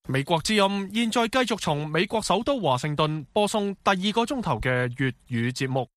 美國之音現在繼續從美國首都華盛頓播送第二個鐘頭嘅粵語節目。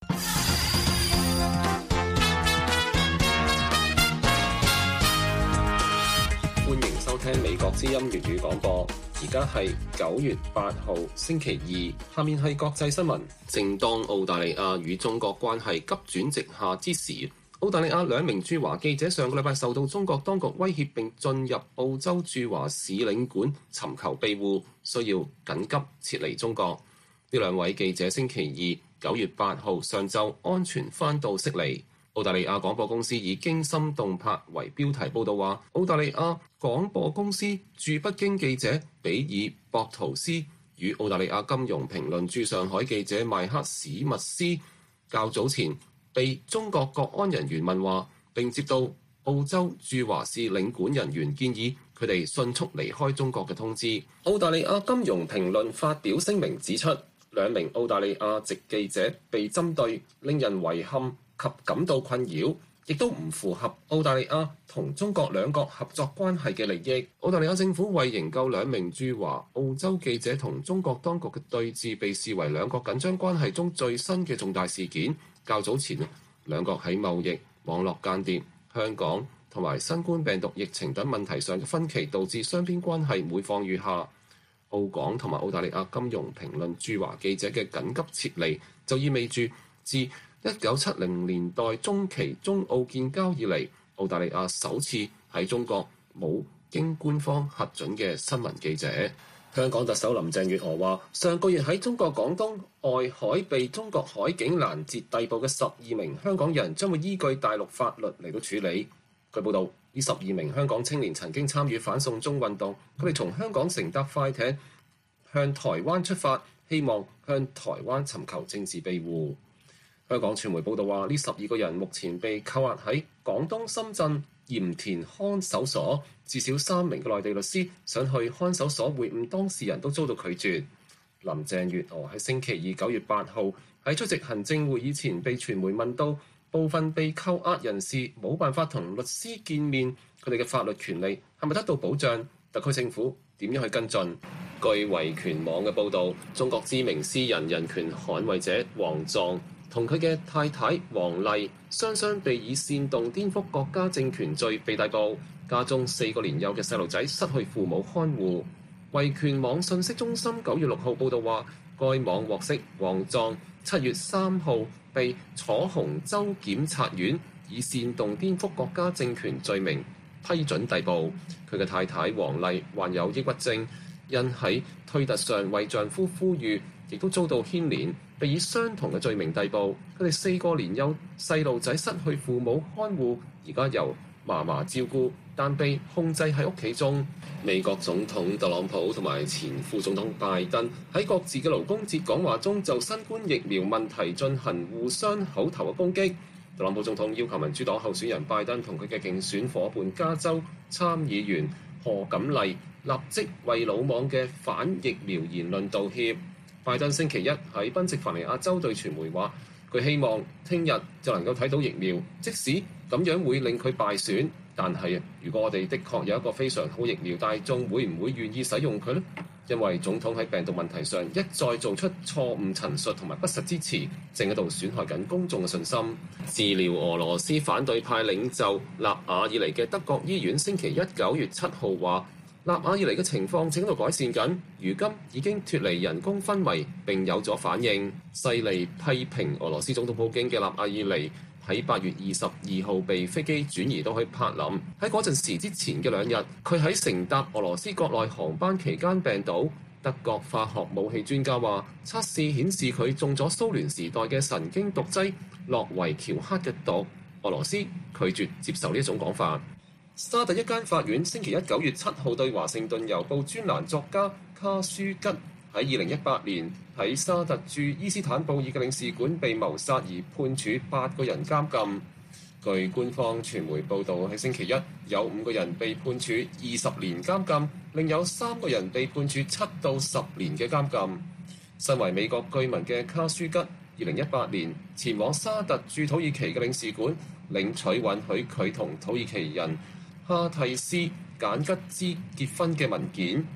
歡迎收聽美國之音粵語廣播。而家係9月8號星期二，下面係國際新聞。正當澳大利亞與中國關係急轉直下之時，澳大利亞兩名駐華記者上個禮拜受到中國當局威脅並進入澳洲駐華使領館尋求庇護，需要緊急撤離中國。呢兩位記者星期二9月8號上晝安全返到悉尼。澳大利亞廣播公司以驚心動魄為標題報導話，澳大利亞廣播公司駐北京記者比爾博圖斯與澳大利亞金融評論駐上海記者邁克史密斯較早前被中國國安人員問話，並接到澳洲駐華使領館人員建議佢哋迅速離開中國嘅通知。澳大利亞金融評論發表聲明指出，兩名澳大利亞籍記者被針對，令人遺憾及感到困擾，亦都唔符合澳大利亞同中國兩國合作關係嘅利益。澳大利亞政府為營救兩名駐華澳洲記者同中國當局嘅對峙，被視為兩國緊張關係中最新嘅重大事件。較早前，兩國喺貿易、網絡間諜、香港同埋新冠病毒疫情等問題上嘅分歧，導致雙邊關係每況愈下。澳港同埋澳大利亞金融評論駐華記者嘅緊急撤離，就意味住自1970年代中期中澳建交以嚟，澳大利亞首次喺中國冇經官方核准嘅新聞記者。香港特首林鄭月娥話，上個月喺中國廣東外海被中國海警攔截逮捕嘅12名香港人，將會依據大陸法律嚟到處理。據報道，呢12名香港青年曾經參與反送中運動，佢哋從香港乘搭快艇向台灣出發，希望向台灣尋求政治庇護。香港傳媒報道話，呢12個人目前被扣押喺廣東深圳鹽田看守所，至少3名嘅內地律師想去看守所會晤當事人都遭到拒絕。林鄭月娥喺星期二9月8號喺出席行政會議前被傳媒問到，部分被扣押人士冇辦法同律師見面，佢哋嘅法律權利係咪得到保障？特區政府點樣去跟進？據維權網嘅報導，中國知名詩人、人權捍衛者王藏同佢嘅太太王麗雙雙被以煽動顛覆國家政權罪被逮捕，家中4個年幼嘅細路仔失去父母看護。維權網信息中心9月6號報導話，該網獲悉王藏7月3號被楚雄州檢察院以煽動顛覆國家政權罪名批准逮捕。佢嘅太太王麗患有抑鬱症，因喺推特上為丈夫呼籲，亦都遭到牽連，被以相同嘅罪名逮捕。佢哋4個年幼細路仔失去父母看護，而家由嫲嫲照顧，但被控制喺屋企中。美國總統特朗普同埋前副總統拜登喺各自嘅勞工節講話中，就新冠疫苗問題進行互相口頭嘅攻擊。特朗普總統要求民主黨候選人拜登同佢嘅競選夥伴加州參議員賀錦麗立即為魯莽嘅反疫苗言論道歉。拜登星期一喺賓夕凡尼亞州對傳媒話，佢希望聽日就能夠睇到疫苗，即使咁樣會令佢敗選，但係如果我哋的確有一個非常好疫苗，大眾會唔會願意使用佢呢？因為總統喺病毒問題上一再做出錯誤陳述同埋不實之詞，正喺度損害緊公眾嘅信心。治療俄羅斯反對派領袖納瓦爾尼嘅德國醫院星期一9月7號話，納瓦爾尼嘅情況正喺度改善緊，如今已經脫離人工昏迷並有咗反應。犀利批評俄羅斯總統普京嘅納瓦爾尼喺8月22號被飛機轉移到去柏林，喺嗰陣時之前嘅2日，佢喺乘搭俄羅斯國內航班期間病倒。德國化學武器專家話，測試顯示佢中咗蘇聯時代嘅神經毒劑諾維喬克嘅毒。俄羅斯拒絕接受呢一種講法。沙特一間法院星期一9月7號對華盛頓郵報專欄作家卡舒吉喺2018年喺沙特駐伊斯坦布爾嘅領事館被謀殺而判處8個人監禁。據官方傳媒報導，喺星期一有5個人被判處20年監禁，另有3個人被判處7到10年嘅監禁。身為美國居民嘅卡舒吉2018年前往沙特駐土耳其嘅領事館領取允許佢同土耳其人哈蒂斯簡吉茲結婚嘅文件。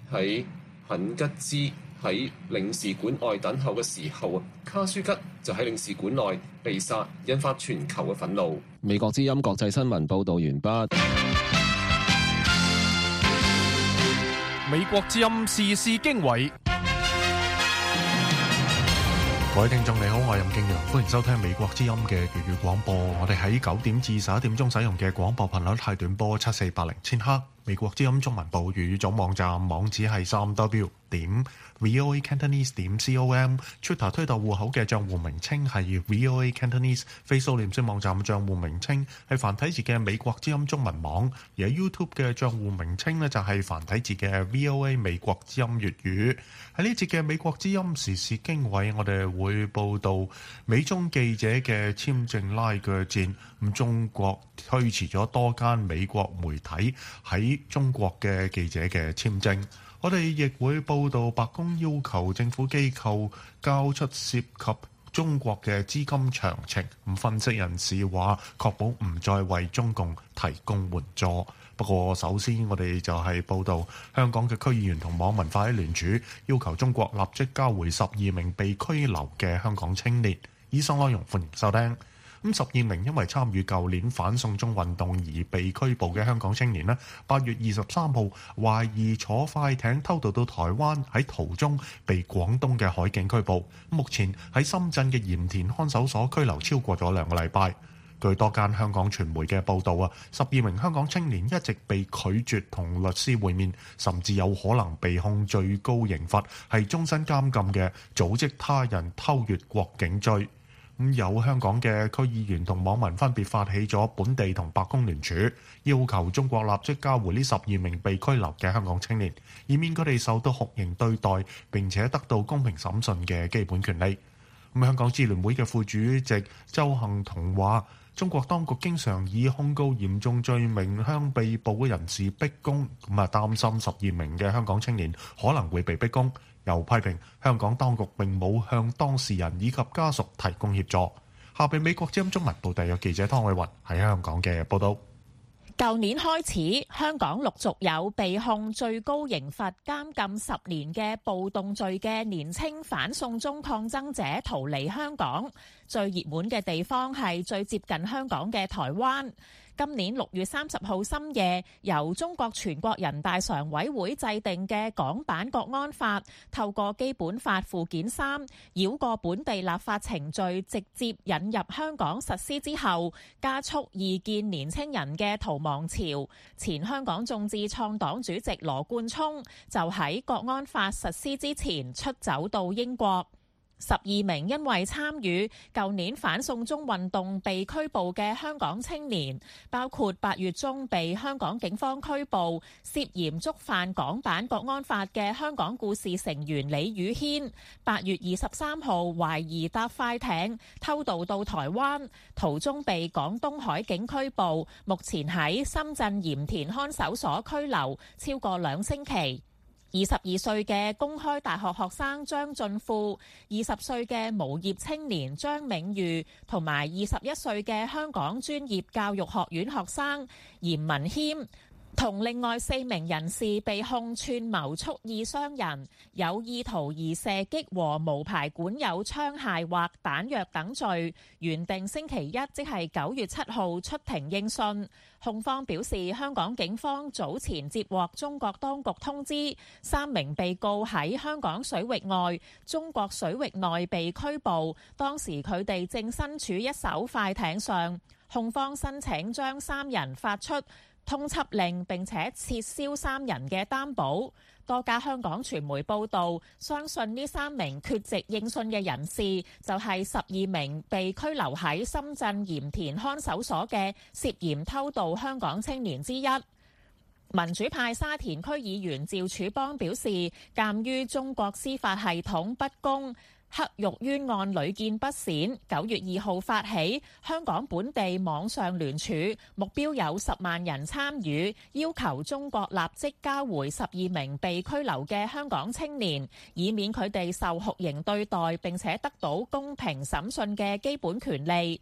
喺肯吉茲喺領事館外等候嘅時候，卡舒吉就喺領事館內被殺，引發全球嘅憤怒。美國之音國際新聞報導完畢。 美國之音時事經緯。各位聽眾你好，我係任敬陽，歡迎收聽美國之音嘅粵語廣播。我哋喺9點至11點鐘使用嘅廣播頻率係短波7480千赫。美國之音中文部粵語總網站網址係3w.voacantonese.com，Twitter 推特戶口嘅帳戶名稱係 VOA Cantonese，Facebook 臉書網站帳戶名稱係繁體字嘅美國之音中文網，而喺 YouTube 嘅帳戶名稱呢就係繁體字嘅 VOA 美國之音粵語。喺呢節嘅美國之音時事經緯，我哋會報道美中記者嘅簽證拉鋸戰，咁中國推遲咗多間美國媒體喺中國嘅記者嘅簽證。我哋亦會報道白宮要求政府機構交出涉及中國嘅資金詳情。咁分析人士話，確保唔再為中共提供援助。不過首先我哋就係報道香港嘅區議員同網民發起聯署，要求中國立即交回12名被拘留嘅香港青年。以上內容歡迎收聽。12名因為參與舊年反送中運動而被拘捕嘅香港青年呢，8月23號懷疑坐快艇偷渡到台灣，喺途中被廣東嘅海警拘捕。目前喺深圳嘅鹽田看守所拘留超過咗2個禮拜。據多間香港傳媒嘅報導，12名香港青年一直被拒絕同律師會面，甚至有可能被控最高刑罰係終身監禁嘅組織他人偷越國境罪。有香港嘅區議員同網民分別發起咗本地同白宮聯署，要求中國立即交回呢12名被拘留嘅香港青年，以免佢哋受到酷刑對待，並且得到公平審訊嘅基本權利。香港支聯會嘅副主席周幸彤話，中國當局經常以控告嚴重罪名向被捕嘅人士逼供，擔心12名嘅香港青年可能會被逼供。又批評香港當局並冇向當事人以及家屬提供協助。下邊美國之音中文部特約記者湯偉雲喺香港嘅報道。 舊年開始，香港陸續有被控最高刑罰監禁10年嘅暴動罪嘅年青反送中抗爭者逃離香港。最熱門嘅地方係最接近香港嘅台灣。今年6月30號深夜，由中國全國人大常委會制定嘅港版國安法，透過基本法附件3，繞過本地立法程序，直接引入香港實施之後，加速異見年青人嘅逃亡潮。前香港眾志創黨主席羅冠聰就喺國安法實施之前出走到英國。12名因為參與舊年反送中運動被拘捕嘅香港青年，包括8月中被香港警方拘捕，涉嫌觸犯港版國安法嘅香港故事成員李宇軒，8月23號懷疑搭快艇偷渡到台灣，途中被廣東海警拘捕，目前喺深圳鹽田看守所拘留超過2星期。22歲嘅公開大學學生張俊富、20歲嘅無業青年張銘裕同埋21歲嘅香港專業教育學院學生嚴文謙，同另外4名人士被控串謀蓄意傷人、有意圖而射擊和無牌管有槍械或彈藥等罪，原定星期一即係9月7號出庭應訊。控方表示，香港警方早前接獲中國當局通知，3名被告喺香港水域外、中國水域內被拘捕，當時佢哋正身處一艘快艇上。控方申請將3人發出通緝令，並且撤銷3人嘅擔保。多家香港傳媒報道，相信呢3名缺席應訊嘅人士就係12名被拘留喺深圳鹽田看守所嘅涉嫌偷渡香港青年之一。民主派沙田區議員趙柱邦表示，鑑於中國司法系統不公，黑獄冤案屢見不鮮，9月2號發起香港本地網上聯署，目標有10萬人參與，要求中國立即交回12名被拘留嘅香港青年，以免佢哋受酷刑對待，並且得到公平審訊嘅基本權利。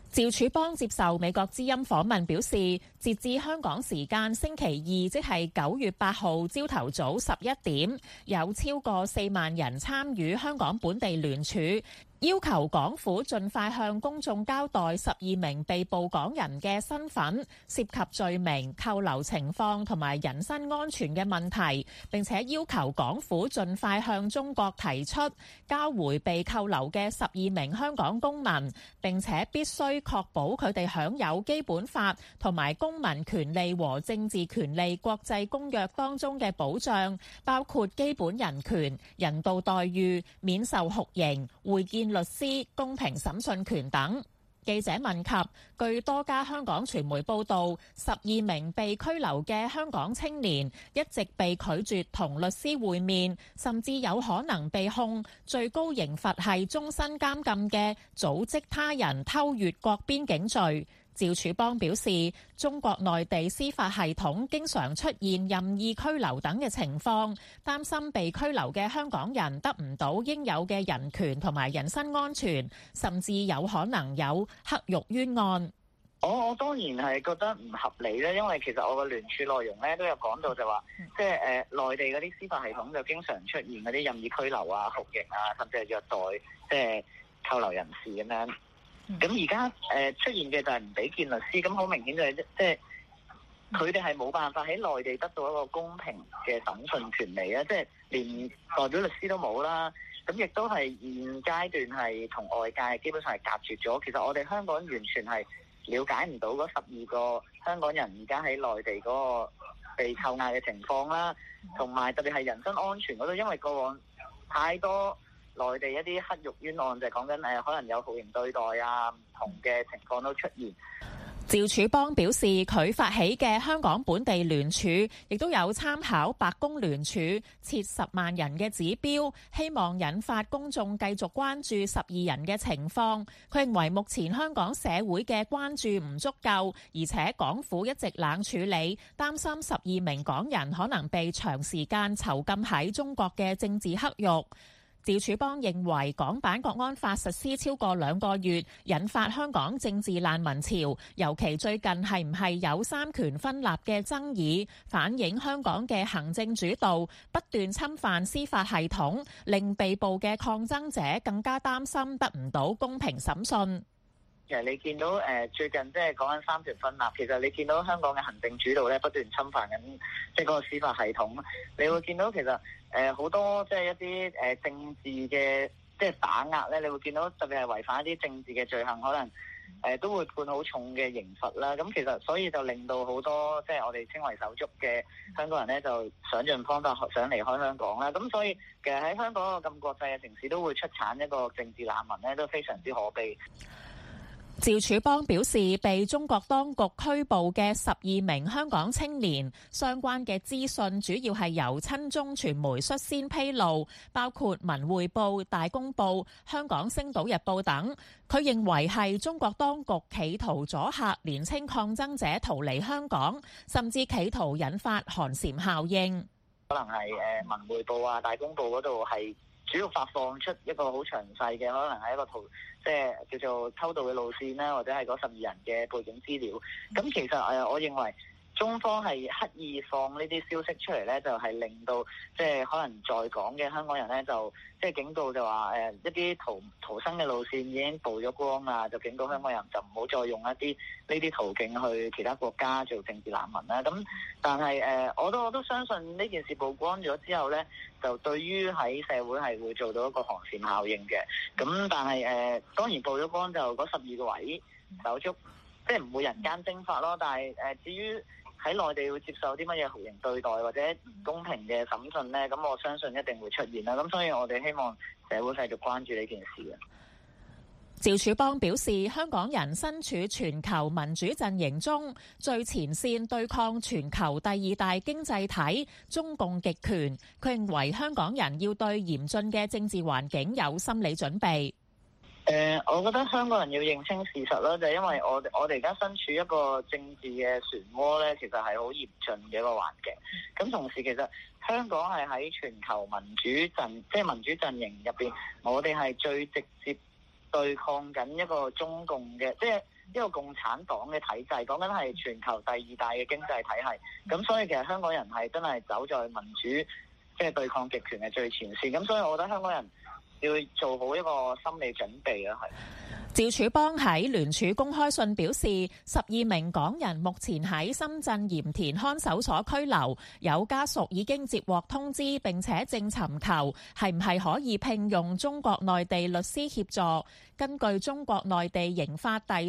趙柱邦接受美國之音訪問表示，截至香港時間星期二，即係9月8號朝頭早11點，有超過4萬人參與香港本地聯署，要求港府盡快向公眾交代12名被捕港人嘅身份、涉及罪名、扣留情況同埋人身安全嘅問題，並且要求港府盡快向中國提出交回被扣留嘅12名香港公民，並且必須確保佢哋享有基本法同埋公民權利和政治權利國際公約當中嘅保障，包括基本人權、人道待遇、免受酷刑、會見律師、公平審訊權等。記者問及，據多家香港傳媒報道，12名被拘留嘅香港青年一直被拒絕同律師會面，甚至有可能被控最高刑罰係終身監禁嘅組織他人偷越國邊境罪。趙柱邦表示，中國內地司法系統經常出現任意拘留等嘅情況，擔心被拘留嘅香港人得唔到應有嘅人權同埋人身安全，甚至有可能有黑獄冤案。 我當然係覺得唔合理咧，因為其實我個聯署內容咧都有講到就話，即係內地嗰啲司法系統就經常出現嗰啲任意拘留啊、酷刑啊，甚至係虐待即係扣留人士咁樣。咁而家出現嘅就係唔俾見律師，咁好明顯就係即係佢哋係冇辦法喺內地得到一個公平嘅審訊權利啊！即係連代表律師都冇啦，咁亦都係現階段係同外界基本上係隔絕咗。其實我哋香港完全係了解唔到嗰12個香港人而家喺內地嗰個被扣押嘅情況啦，同埋特別係人身安全嗰度，因為過往太多內地一啲黑獄冤案就係講緊可能有酷刑對待啊，唔同嘅情況都出現。 趙柱邦表示，佢發起嘅香港本地聯署亦都有參考白宮聯署設10萬人嘅指標，希望引發公眾繼續關注12人嘅情況。佢認為目前香港社會嘅關注唔足夠，而且港府一直冷處理，擔心12名港人可能被長時間囚禁喺中國嘅政治黑獄。趙柱邦認為港版國安法實施超過2個月，引發香港政治難民潮，尤其最近係唔係有三權分立嘅爭議，反映香港嘅行政主導不斷侵犯司法系統，令被捕嘅抗爭者更加擔心得唔到公平審訊。 其實你見到最近即係講緊三權分立，其實你見到香港嘅行政主導咧不斷侵犯緊即係嗰個司法系統。你會見到其實好多即係一啲政治嘅即係打壓咧，你會見到特別係違反一啲政治嘅罪行，可能都會判好重嘅刑罰啦。咁其實所以就令到好多即係我哋稱為手足嘅香港人咧，就想盡方法想離開香港啦。咁所以其實喺香港個咁國際嘅城市都會出產一個政治難民咧，都非常之可悲。 趙柱邦表示，被中國當局拘捕嘅12名香港青年，相關嘅資訊主要係由親中傳媒率先披露，包括文匯報、大公報、香港星島日報等。佢認為係中國當局企圖阻嚇年輕抗爭者逃離香港，甚至企圖引發寒蟬效應。 可能係文匯報啊、大公報嗰度係主要發放出一個好詳細嘅，可能係一個即係叫做偷渡嘅路線啦，或者係嗰12人嘅背景資料。咁其實我認為中方係刻意放呢啲消息出嚟咧，就係令到即係可能在港嘅香港人咧，就即係警告就話一啲逃生嘅路線已經曝咗光啦，就警告香港人就唔好再用一啲呢啲途徑去其他國家做政治難民啦。咁但係我都相信呢件事曝光咗之後咧，就對於喺社會係會做到一個寒蟬效應嘅。咁但係當然曝咗光就嗰12個位手足，即係唔會人間蒸發咯。但係至於喺內地會接受啲乜嘢酷刑對待或者唔公平嘅審訊呢？咁我相信一定會出現啦。咁所以我哋希望社會繼續關注呢件事嘅。 趙柱邦表示，香港人身處全球民主陣營中最前線，對抗全球第2大經濟體中共極權。佢認為香港人要對嚴峻嘅政治環境有心理準備。 我覺得香港人要認清事實啦，就係因為我哋而家身處一個政治嘅漩渦咧，其實係好嚴峻嘅一個環境。咁同時其實香港係喺全球民主陣營入邊，我哋係最直接對抗緊一個中共嘅，即係一個共產黨嘅體制，講緊係全球第2大嘅經濟體系。咁所以其實香港人係真係走在民主即係對抗極權嘅最前線。咁所以我覺得香港人要做好一個心理準備啦，係。 趙柱邦喺聯署公開信表示，12名港人目前喺深圳鹽田看守所拘留，有家屬已經接獲通知，並且正尋求係唔係可以聘用中國內地律師協助。根據中國內地刑法第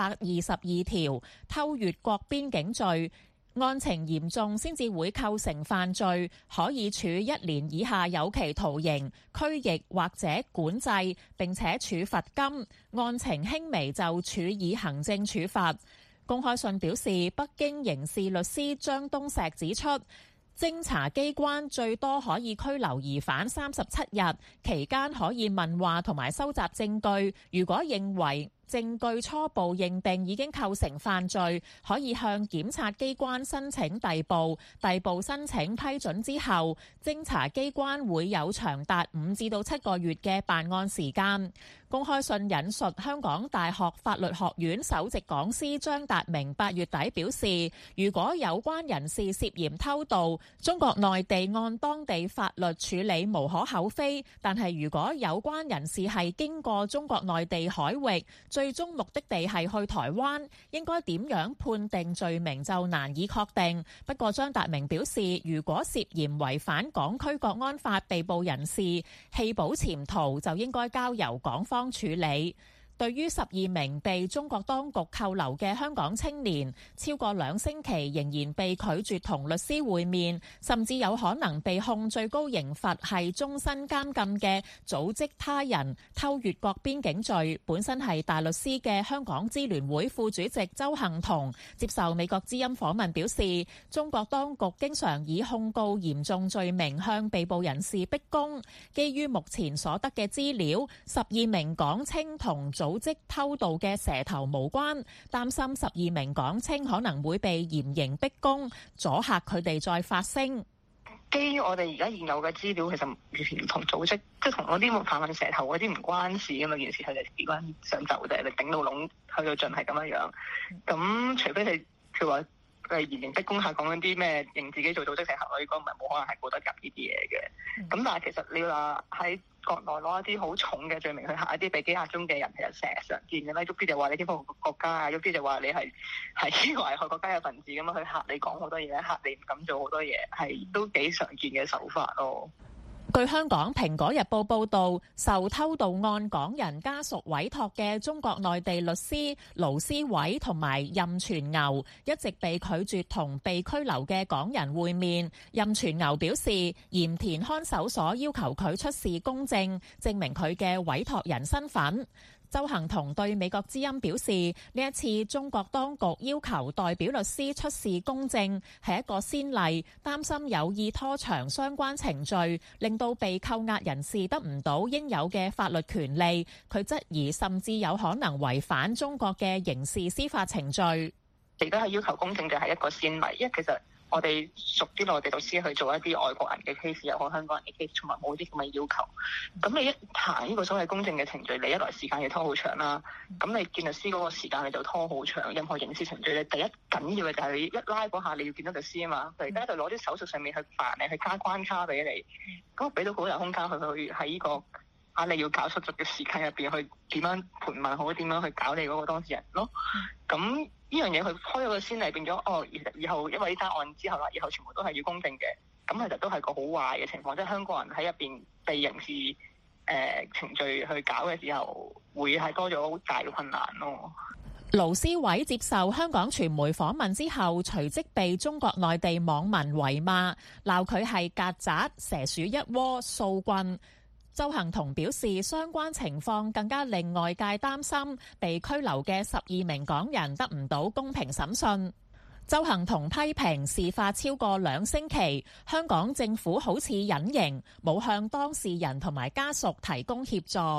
322條，偷越國邊境罪，案情嚴重先至會構成犯罪，可以處1年以下有期徒刑、拘役或者管制，並且處罰金；案情輕微就處以行政處罰。公開信表示，北京刑事律師張東石指出，偵查機關最多可以拘留疑犯37日，期間可以問話同埋收集證據。如果認為證據初步認定已經構成犯罪，可以向檢察機關申請逮捕。逮捕申請批准之後，偵查機關會有長達5至到7個月嘅辦案時間。公開信引述香港大學法律學院首席講師張達明8月底表示，如果有關人士涉嫌偷渡，中國內地按當地法律處理無可厚非，但係如果有關人士係經過中國內地海域，最終目的地係去台灣，應該點樣判定罪名就難以確定。不過張達明表示，如果涉嫌違反港區國安法被捕人士棄保潛逃，就應該交由港方處理。對於12名被中國當局扣留嘅香港青年，超過2星期仍然被拒絕同律師會面，甚至有可能被控最高刑罰係終身監禁嘅組織他人偷越國邊境罪，本身係大律師嘅香港支聯會副主席周幸彤接受美國之音訪問表示，中國當局經常以控告嚴重罪名向被捕人士逼供。基於目前所得嘅資料，12名港青同組織偷渡嘅蛇頭無關，擔心12名港青可能會被嚴刑逼供，阻嚇佢哋再發聲。 基於我哋而家現有嘅資料，其實完全唔同組織，即係同嗰啲泛濫蛇頭嗰啲唔關事噶嘛。件事係機關想走啫，你頂到籠去到盡係咁樣樣。咁除非你譬如話嚴刑逼供下講緊啲咩認自己做組織蛇頭，我呢個唔係冇可能係告得入呢啲嘢嘅。咁但係其實你話喺國內攞一啲好重嘅罪名去嚇一啲被羈押中嘅人，其實成日常見嘅啦。喐啲就話你顛覆國家啊，喐啲就話你係危害國家嘅分子咁樣去嚇你講好多嘢，嚇你唔敢做好多嘢，係都幾常見嘅手法咯。 據香港《蘋果日報》報導，受偷渡案港人家屬委託嘅中國內地律師盧思偉同埋任全牛一直被拒絕同被拘留嘅港人會面。任全牛表示，鹽田看守所要求佢出示公證，證明佢嘅委託人身份。周幸彤對美國之音表示，呢一次中國當局要求代表律師出示公證係一個先例，擔心有意拖長相關程序，令到被扣押人士得唔到應有嘅法律權利。佢質疑甚至有可能違反中國嘅刑事司法程序。 而家係要求公證就係一個先例，因為其實我哋屬啲內地律師去做一啲外國人嘅 case， 又好香港人嘅 case， 從來冇啲咁嘅要求。咁你一行呢個所謂公證嘅程序，你一來時間要拖好長啦。咁你見律師嗰個時間你就拖好長。任何刑事程序你第一緊要嘅就係你一拉嗰下你要見到律師啊嘛。佢而家就攞啲手續上面去煩你，去加關卡俾你，咁俾到好有空間去喺呢個你要搞手續嘅時間入邊去點樣盤問好，點樣去搞你嗰個當事人咯。咁呢樣嘢佢開咗個先例，變咗以後因為呢單案之後啦，以後全部都係要公證嘅，咁其實都係個好壞嘅情況，即係香港人喺入邊被刑事程序去搞嘅時候，會係多咗好大嘅困難咯。 盧思偉接受香港傳媒訪問之後，隨即被中國內地網民圍罵，鬧佢係曱甴、蛇鼠一窩、掃棍。周幸彤表示，相關情況更加令外界擔心，被拘留嘅12名港人得唔到公平審訊。周幸彤批評事發超過2星期，香港政府好似隱形，冇向當事人同埋家屬提供協助。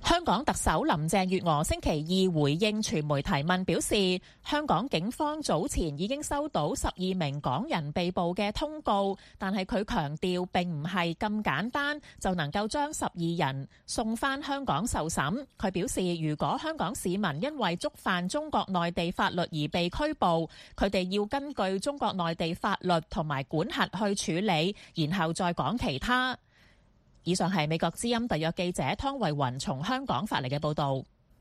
香港特首林鄭月娥星期二回應傳媒提問表示，香港警方早前已經收到12名港人被捕嘅通告，但係佢強調並唔係咁簡單就能夠將12人送返香港受審。佢表示，如果香港市民因為觸犯中國內地法律而被拘捕，佢哋要根據中國內地法律同埋管轄去處理，然後再講其他。以上係美國之音特約記者湯慧雲從香港發嚟嘅報導。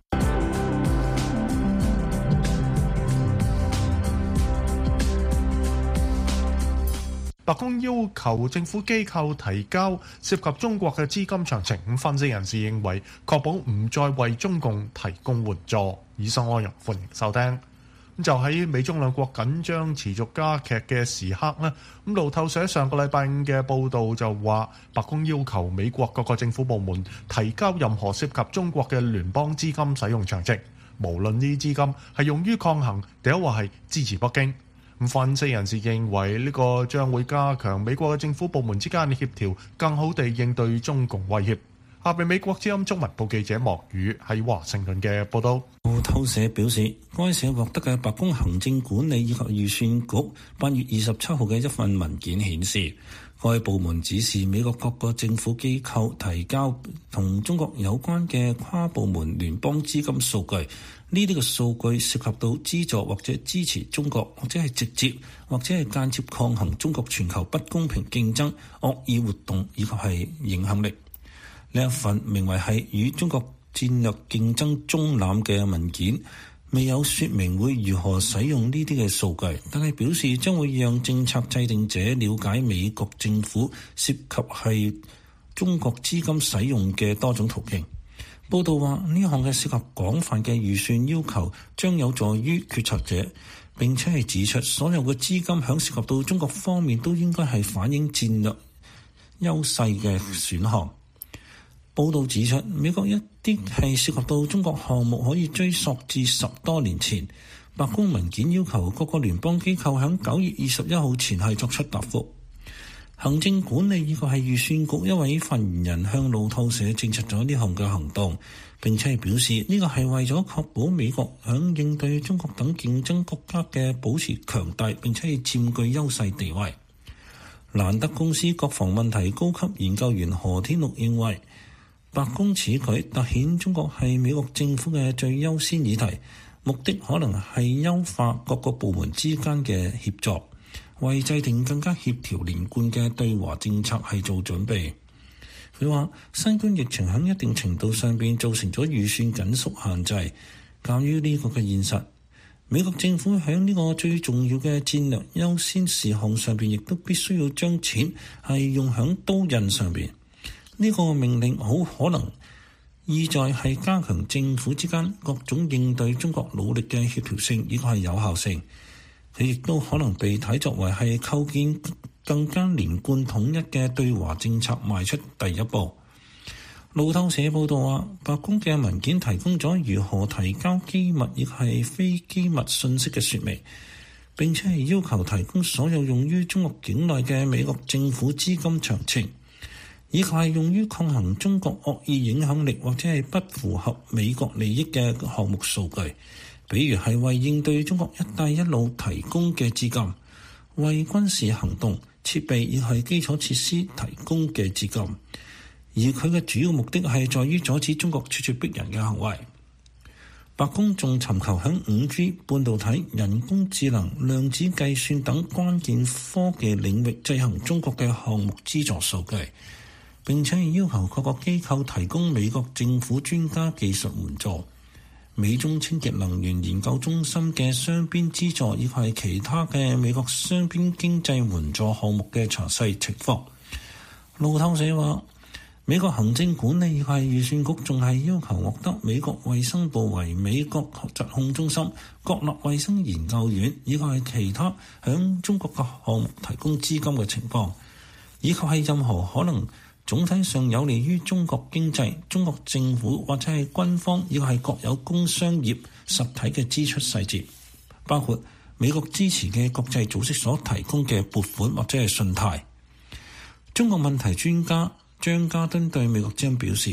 白宮要求政府機構提交涉及中國嘅資金詳情，分析人士認為確保唔再為中共提供援助。以上內容歡迎收聽。就喺美中兩國緊張持續加劇嘅時刻呢，路透社上個禮拜五嘅報導就話，白宮要求美國各個政府部門提交任何涉及中國嘅聯邦資金使用詳情，無論呢啲資金係用於抗衡，定或係支持北京。分析人士認為呢個將會加強美國嘅政府部門之間嘅協調，更好地應對中共威脅。下邊美國之音中文部記者莫宇喺華盛頓嘅報道。 路透社表示，該社獲得嘅白宮行政管理以及預算局8月27號嘅一份文件顯示，該部門指示美國各個政府機構提交同中國有關嘅跨部門聯邦資金數據。呢啲嘅數據涉及到資助或者支持中國，或者係直接或者係間接抗衡中國全球不公平競爭、惡意活動以及係影響力。呢一份名為係與中國戰略競爭中攬嘅文件，未有說明會如何使用呢啲嘅數據，但係表示將會讓政策制定者了解美國政府涉及係中國資金使用嘅多種途徑。報道話，呢項嘅涉及廣泛嘅預算要求將有助於決策者，並且係指出所有嘅資金響涉及到中國方面都應該係反映戰略優勢嘅選項。報道指出，美國一啲係涉及到中國項目可以追溯至10多年前。白宮文件要求各個聯邦機構喺9月21號前係作出答覆。行政管理以及係預算局一位發言人向路透社證實咗呢項嘅行動，並且係表示呢個係為咗確保美國響應對中國等競爭國家嘅保持強大並且係佔據優勢地位。蘭德公司國防問題高級研究員何天祿認為，白宮此舉凸顯中國係美國政府嘅最優先議題，目的可能係優化各個部門之間嘅協作，為制定更加協調連貫嘅對華政策係做準備。佢話，新冠疫情喺一定程度上邊造成咗預算緊縮限制，鑑於呢個嘅現實，美國政府喺呢個最重要嘅戰略優先事項上邊，亦都必須要將錢係用喺刀刃上邊。呢個命令好可能意在係加強政府之間各種應對中國努力嘅協調性，以及係有效性。佢亦都可能被睇作為係構建更加連貫統一嘅對華政策邁出第一步。路透社報道話，白宮嘅文件提供咗如何提交機密亦係非機密信息嘅說明，並且係要求提供所有用於中國境內嘅美國政府資金詳情，以及係用於抗衡中國惡意影響力或者係不符合美國利益嘅項目數據，比如係為應對中國一帶一路提供嘅資金，為軍事行動設備亦係基礎設施提供嘅資金，而佢嘅主要目的係在於阻止中國咄咄逼人嘅行為。白宮仲尋求喺 5G、半導體、人工智能、量子計算等關鍵科技領域進行中國嘅項目資助數據，並且要求各個機構提供美國政府專家技術援助、美中清潔能源研究中心嘅雙邊資助，以及係其他嘅美國雙邊經濟援助項目嘅詳細情況。路透社話，美國行政管理以及預算局仲係要求獲得美國衛生部為美國疾控中心、國立衛生研究院以及係其他響中國嘅項目提供資金嘅情況，以及係任何可能總體上有利於中國經濟、中國政府或者係軍方以及係國有工商業實體嘅支出細節，包括美國支持嘅國際組織所提供嘅撥款或者係信貸。中國問題專家張家敦對美國之音表示，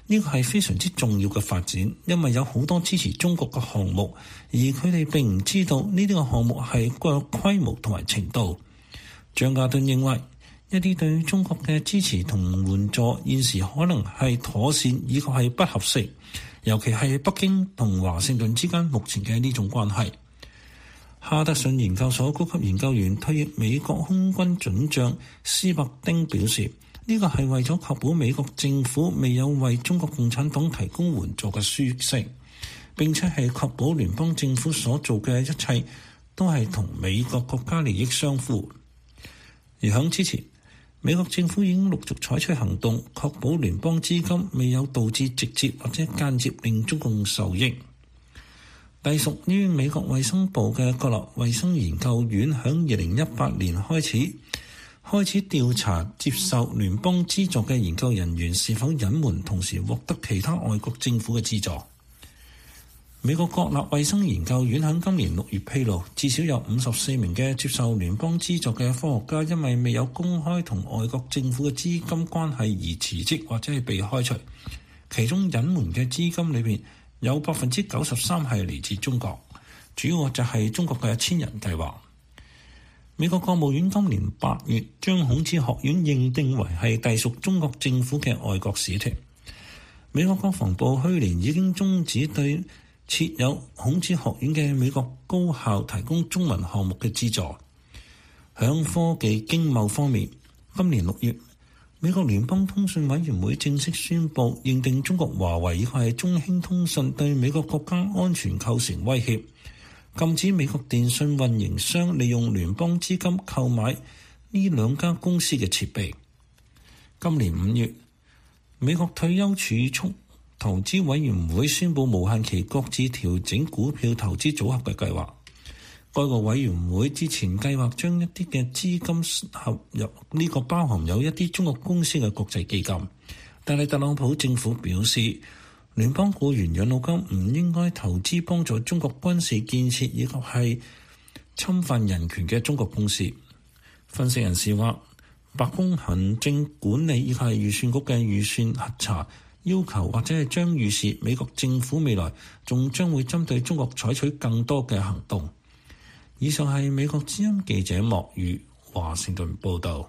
呢個係非常之重要嘅發展，因為有好多支持中國嘅項目，而佢哋並唔知道呢啲嘅項目係個規模同埋程度。張家敦認為，一啲對中國嘅支持同援助現時可能係妥善，以及係不合適，尤其係北京同華盛頓之間目前嘅呢種關係。哈德遜研究所高級研究員、退役美國空軍准將斯伯丁表示，呢個係為咗確保美國政府未有為中國共產黨提供援助嘅舒適，並且係確保聯邦政府所做嘅一切都係同美國國家利益相符。而響之前，美國政府已經陸續採取行動，確保聯邦資金未有導致直接或者間接令中共受益。隸屬於美國衛生部嘅國立衛生研究院響2018年開始調查接受聯邦資助嘅研究人員是否隱瞞同時獲得其他外國政府嘅資助。美國國立衛生研究院喺今年6月披露，至少有54名嘅接受聯邦資助嘅科學家因為未有公開同外國政府嘅資金關係而辭職或者係被開除。其中隱瞞嘅資金裏邊有93%係嚟自中國，主要就係中國嘅千人計劃。美國國務院今年8月將孔子學院認定為係隸屬中國政府嘅外國使團。美國國防部去年已經終止對設有孔子學院嘅美國高校提供中文項目嘅資助。響科技經貿方面，今年6月，美國聯邦通訊委員會正式宣布認定中國華為以及係中興通訊對美國國家安全構成威脅，禁止美國電信運營商利用聯邦資金購買呢兩家公司嘅設備。今年5月，美國退休儲蓄投資委員會宣布無限期擱置調整股票投資組合嘅計劃。該個委員會之前計劃將一啲嘅資金合入呢個包含有一啲中國公司嘅國際基金，但係特朗普政府表示，聯邦僱員養老金唔應該投資幫助中國軍事建設以及係侵犯人權嘅中國公司。分析人士話，白宮行政管理以及係預算局嘅預算核查要求，或者係將預示美國政府未來仲將會針對中國採取更多嘅行動。以上係美國之音記者莫宇華盛頓報導。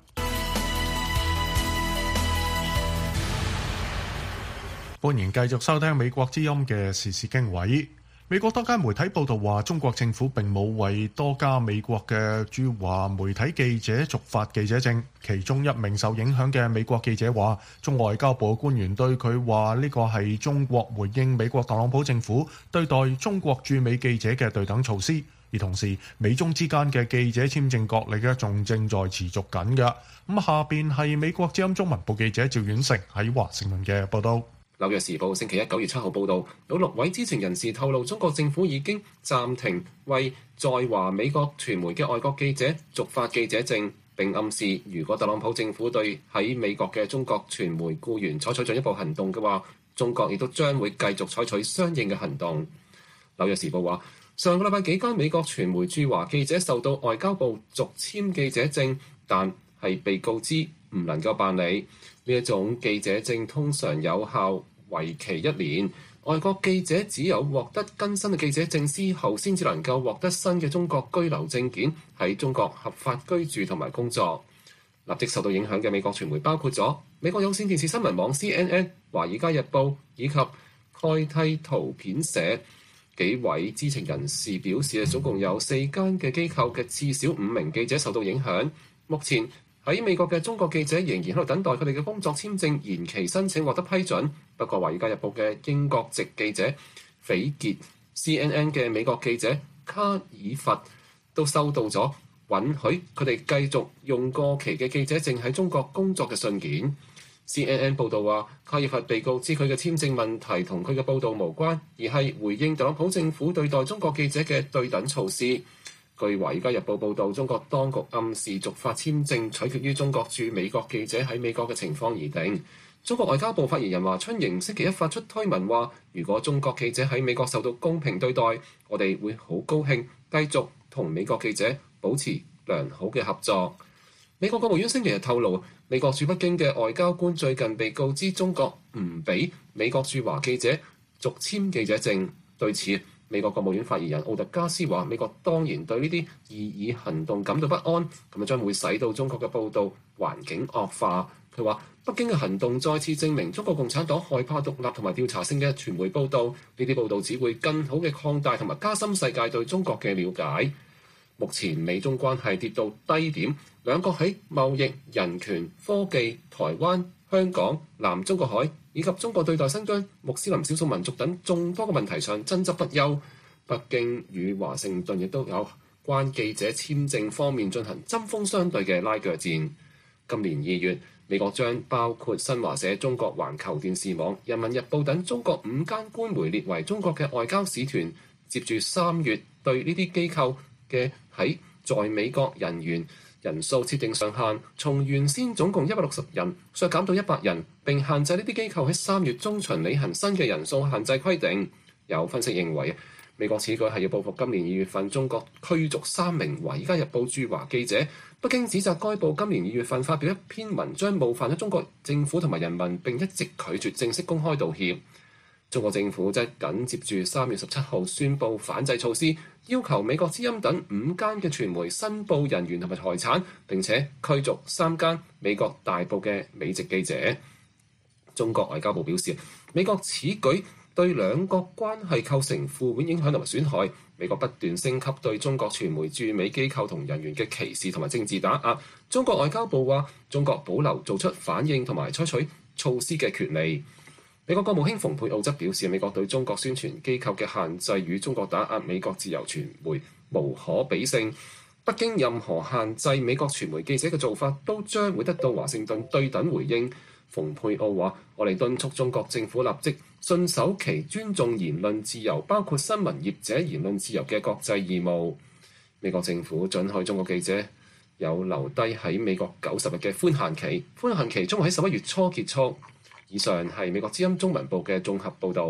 歡迎繼續收聽美國之音嘅時事經緯。美國多間媒體報道話，中國政府並冇為多家美國嘅駐華媒體記者續發記者證。其中一名受影響嘅美國記者話，中外交部官員對佢話呢個係中國回應美國特朗普政府對待中國駐美記者嘅對等措施。而同時，美中之間嘅記者簽證角力咧，仲正在持續緊嘅。咁下邊係美國之音中文部記者趙遠成喺華盛頓嘅報道。 紐約時報星期一9月7號報導，有6位知情人士透露，中國政府已經暫停為在華美國傳媒嘅外國記者續發記者證，並暗示如果特朗普政府對喺美國嘅中國傳媒僱員採取進一步行動嘅話，中國亦都將會繼續採取相應嘅行動。紐約時報話，上個禮拜幾間美國傳媒駐華記者受到外交部續簽記者證，但係被告知唔能夠辦理。呢一種記者證通常有效為期1年，外國記者只有獲得更新嘅記者證之後，先至能夠獲得新嘅中國居留證件，喺中國合法居住同埋工作。立即受到影響嘅美國傳媒包括咗美國有線電視新聞網 CNN、華爾街日報以及蓋蒂圖片社。幾位知情人士表示，總共有4間嘅機構嘅至少5名記者受到影響。目前喺美國嘅中國記者仍然喺度等待佢哋嘅工作簽證延期申請獲得批准。不過，《華爾街日報》嘅英國籍記者斐傑、CNN 嘅美國記者卡爾佛都收到咗允許佢哋繼續用過期嘅記者證喺中國工作嘅信件。CNN 報導話，卡爾佛被告知佢嘅簽證問題同佢嘅報導無關，而係回應特朗普政府對待中國記者嘅對等措施。據《華爾街日報》報導，中國當局暗示續發簽證取決於中國駐美國記者喺美國嘅情況而定。中國外交部發言人華春瑩星期一發出推文話，如果中國記者喺美國受到公平對待，我哋會好高興繼續同美國記者保持良好嘅合作。 美國國務院星期日透露，美國駐北京嘅外交官最近被告知中國唔俾美國駐華記者續簽記者證。對此，美國國務院發言人奧特加斯話：美國當然對呢啲異議行動感到不安，咁樣將會使到中國嘅報導環境惡化。佢話：北京嘅行動再次證明中國共產黨害怕獨立同埋調查性嘅傳媒報導，呢啲報導只會更好嘅擴大同埋加深世界對中國嘅了解。目前美中關係跌到低點，兩國喺貿易、人權、科技、台灣、香港、南中國海以及中國對待新疆穆斯林少數民族等眾多嘅問題上爭執不休。北京與華盛頓亦都有關記者簽證方面進行針鋒相對嘅拉鋸戰。今年2月，美國將包括新華社、中國環球電視網、人民日報等中國5間官媒列為中國嘅外交使團。接住3月，對呢啲機構嘅在美國人員人數設定上限，從原先總共160人削減到100人，並限制呢啲機構喺3月中旬履行新嘅人數限制規定。有分析認為，美國此舉係要報復今年2月份中國驅逐3名《華爾街日報》駐華記者。北京指責該報今年2月份發表一篇文章，冒犯咗中國政府同埋人民，並一直拒絕正式公開道歉。中國政府則緊接住3月17號宣布反制措施，要求美國之音等5間嘅傳媒申報人員同埋財產，並且驅逐3間美國大報嘅美籍記者。中國外交部表示，美國此舉對兩國關係構成負面影響同埋損害。美國不斷升級對中國傳媒駐美機構同人員嘅歧視同埋政治打壓。中國外交部話，中國保留做出反應同埋採取措施嘅權利。美國國務卿蓬佩奧則表示，美國對中國宣傳機構嘅限制與中國打壓美國自由傳媒無可比性。北京任何限制美國傳媒記者嘅做法，都將會得到華盛頓對等回應。蓬佩奧話：我哋敦促中國政府立即信守其尊重言論自由，包括新聞業者言論自由嘅國際義務。美國政府准許中國記者有留低喺美國90日嘅寬限期，寬限期將會喺11月初結束。以上係美國之音中文部嘅綜合報導。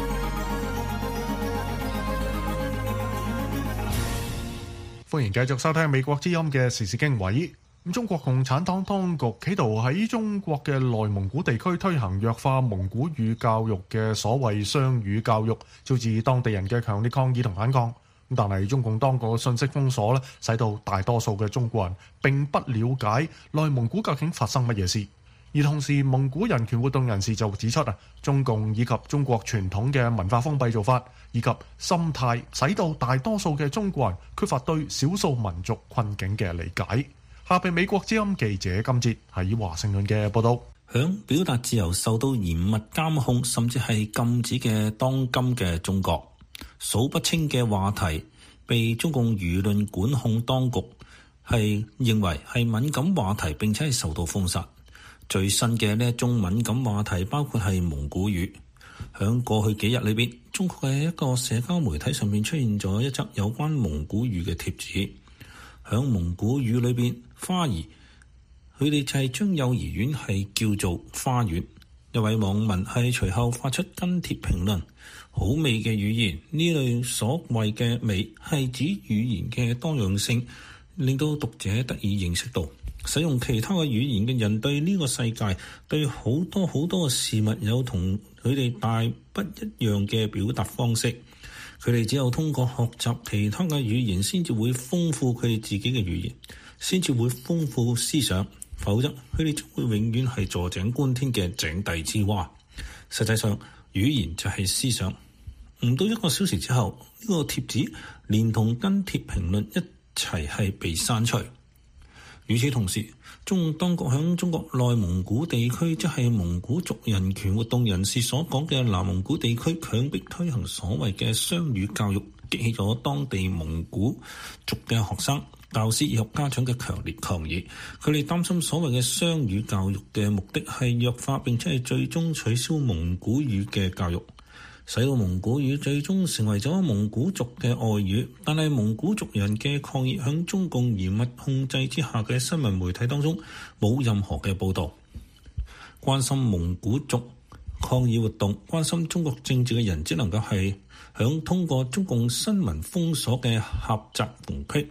歡迎繼續收聽美國之音嘅時事經緯。中國共產黨當局企圖喺中國嘅內蒙古地區推行弱化蒙古語教育嘅所謂雙語教育，招致當地人嘅強烈抗議同反抗。但係中共當局嘅信息封鎖咧，使到大多數嘅中國人並不了解內蒙古究竟發生乜嘢事。而同時，蒙古人權活動人士就指出中共以及中國傳統嘅文化封閉做法以及心態，使到大多數嘅中國人缺乏對少數民族困境嘅理解。下邊美國之音記者金哲喺華盛頓嘅報道。 響表達自由受到嚴密監控甚至係禁止嘅當今嘅中國，數不清嘅話題被中共輿論管控，當局係認為係敏感話題，並且係受到封殺。最新嘅呢一種敏感話題包括係蒙古語。響過去幾日裏邊，中國嘅一個社交媒體上面出現咗一則有關蒙古語嘅貼紙。響蒙古語裏邊，花兒佢哋就係將幼兒園係叫做花園。一位網民係隨後發出跟帖評論：好美嘅語言，呢類所謂嘅美係指語言嘅多樣性，令到讀者得以認識到使用其他嘅語言嘅人對呢個世界，對好多好多嘅事物有同佢哋大不一樣嘅表達方式。佢哋只有通過學習其他嘅語言，先至會豐富佢哋自己嘅語言，先至會豐富思想，否則佢哋將會永遠係坐井觀天嘅井底之蛙。實際上，語言就係思想。唔到1個小時之後，呢個貼紙連同跟帖評論一齊係被刪除。與此同時，中共當局響中國內蒙古地區，即係蒙古族人權活動人士所講嘅南蒙古地區，強迫推行所謂嘅雙語教育，激起咗當地蒙古族嘅學生、教師以及家長嘅強烈抗議。佢哋擔心所謂嘅雙語教育嘅目的係弱化並且係最終取消蒙古語嘅教育，使到蒙古語最終成為咗蒙古族嘅外語。但係蒙古族人嘅抗議響中共嚴密控制之下嘅新聞媒體當中冇任何嘅報導。關心蒙古族抗議活動、關心中國政治嘅人，只能夠係響通過中共新聞封鎖嘅狹窄縫隙，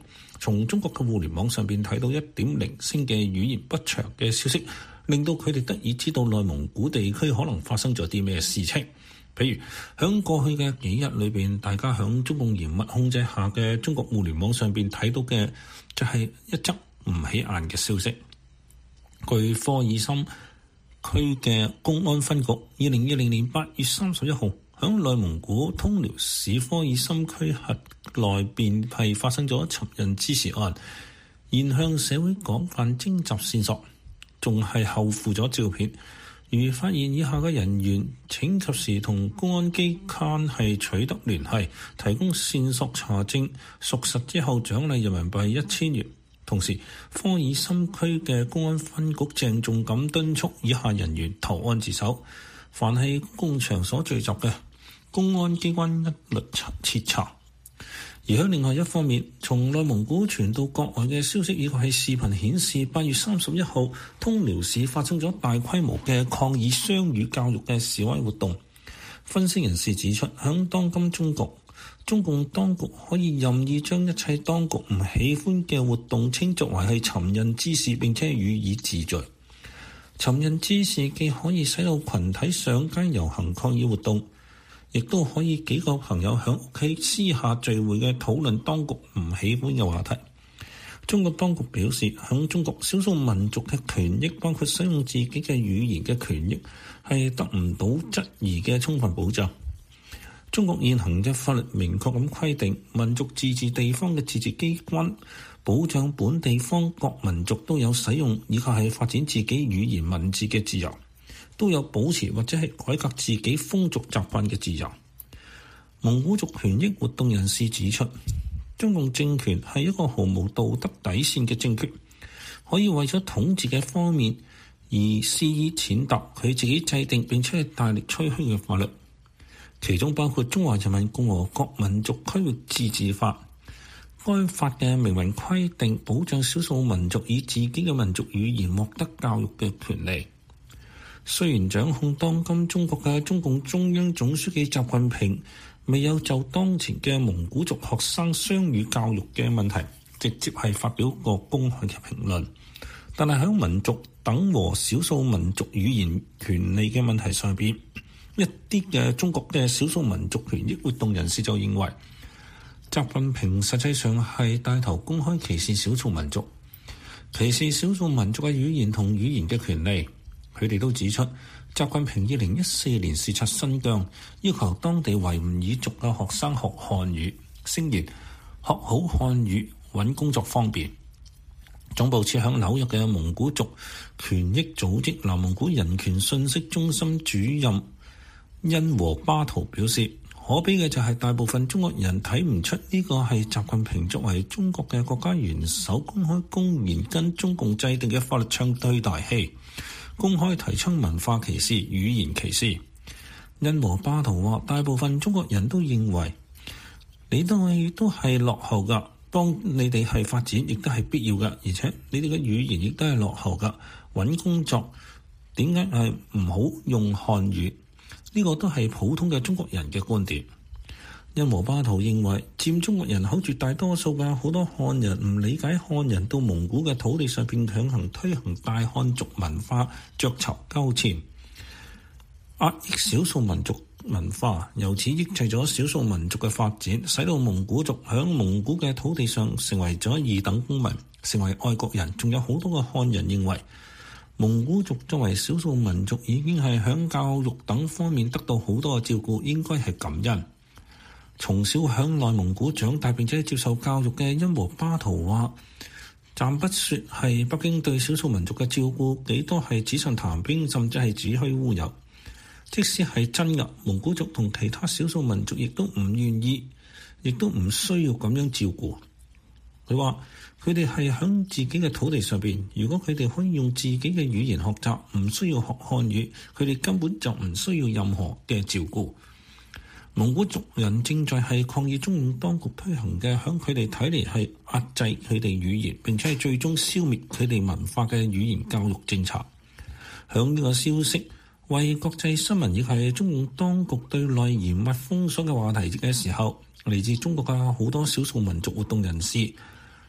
從中國嘅互聯網上邊睇到1.0星嘅語言不詳嘅消息，令到佢哋得以知道內蒙古地區可能發生咗啲咩事情。譬如響過去嘅幾日裏邊，大家響中共嚴密控制下嘅中國互聯網上邊睇到嘅就係一則唔起眼嘅消息。據科爾森區嘅公安分局2020年8月31號響內蒙古通遼市科爾森區轄內邊係發生咗尋人之事案，現向社會廣泛徵集線索，仲係後附咗照片。如發現以下嘅人員，請及時同公安機關係取得聯繫，提供線索查證，屬實之後獎勵人民幣1000元。同時，科爾森區嘅公安分局鄭重咁敦促以下人員投案自首，凡係公共場所聚集嘅，公安機關一律徹查。而喺另外一方面，從內蒙古傳到國外嘅消息以及係視頻顯示，8月31號通遼市發生咗大規模嘅抗議雙語教育嘅示威活動。分析人士指出，響當今中共當局可以任意將一切當局唔喜歡嘅活動稱作為係尋釁之事，並且予以治罪。尋釁之事既可以使到群體上街遊行抗議活動，亦都可以幾個朋友喺屋企私下聚會嘅討論當局唔喜歡嘅話題。中國當局表示，喺中國少數民族嘅權益，包括使用自己嘅語言嘅權益，係得唔到質疑嘅充分保障。中國現行嘅法律明確咁規定，民族自治地方嘅自治機關保障本地方各民族都有使用以及係發展自己語言文字嘅自由，都有保持或者係改革自己風俗習慣嘅自由。蒙古族權益活動人士指出，中共政權係一個毫無道德底線嘅政權，可以為咗統治嘅方面而肆意踐踏佢自己制定並且係大力吹噓嘅法律，其中包括《中華人民共和國民族區域自治法》。該法嘅明文規定保障少數民族以自己嘅民族語言獲得教育嘅權利。雖然掌控當今中國嘅中共中央總書記習近平未有就當前嘅蒙古族學生雙語教育嘅問題直接係發表過公開嘅評論，但係喺民族等和少數民族語言權利嘅問題上邊，一啲嘅中國嘅少數民族權益活動人士就認為，習近平實際上係帶頭公開歧視少數民族，歧視少數民族嘅語言同語言嘅權利。佢哋都指出，習近平2014年視察新疆，要求當地維吾爾族嘅學生學漢語，聲言學好漢語揾工作方便。總部設響紐約嘅蒙古族權益組織南蒙古人權信息中心主任因和巴圖表示，可悲嘅就係大部分中國人睇唔出呢個係習近平作為中國嘅國家元首公開公然跟中共制定嘅法律唱對大戲，公開提倡文化歧視、語言歧視。因和巴圖話，大部分中國人都認為你都係落後噶，幫你哋係發展亦都係必要噶，而且你哋嘅語言亦都係落後噶，揾工作點解係唔好用漢語？呢個都係普通嘅中國人嘅觀點。因和巴圖認為，佔中國人口絕大多數嘅好多漢人唔理解漢人到蒙古嘅土地上邊強行推行大漢族文化，鵲巢鳩纏，壓抑少數民族文化，由此抑制咗少數民族嘅發展，使到蒙古族響蒙古嘅土地上成為咗二等公民，成為外國人。仲有好多嘅漢人認為，蒙古族作為少數民族已經係響教育等方面得到好多嘅照顧，應該係感恩。從小響內蒙古長大並且接受教育嘅因和巴圖話，暫不說係北京對少數民族嘅照顧幾多係紙上談兵，甚至係子虛烏有。即使係真嘅，蒙古族同其他少數民族亦都唔願意，亦都唔需要咁樣照顧。佢話佢哋係響自己嘅土地上邊，如果佢哋可以用自己嘅語言學習，唔需要學漢語，佢哋根本就唔需要任何嘅照顧。蒙古族人正在係抗議中共當局推行嘅，響佢哋睇嚟係壓制佢哋語言，並且係最終消滅佢哋文化嘅語言教育政策。響呢個消息為國際新聞以及中共當局對內嚴密封鎖嘅話題嘅時候，嚟自中國嘅好多少數民族活動人士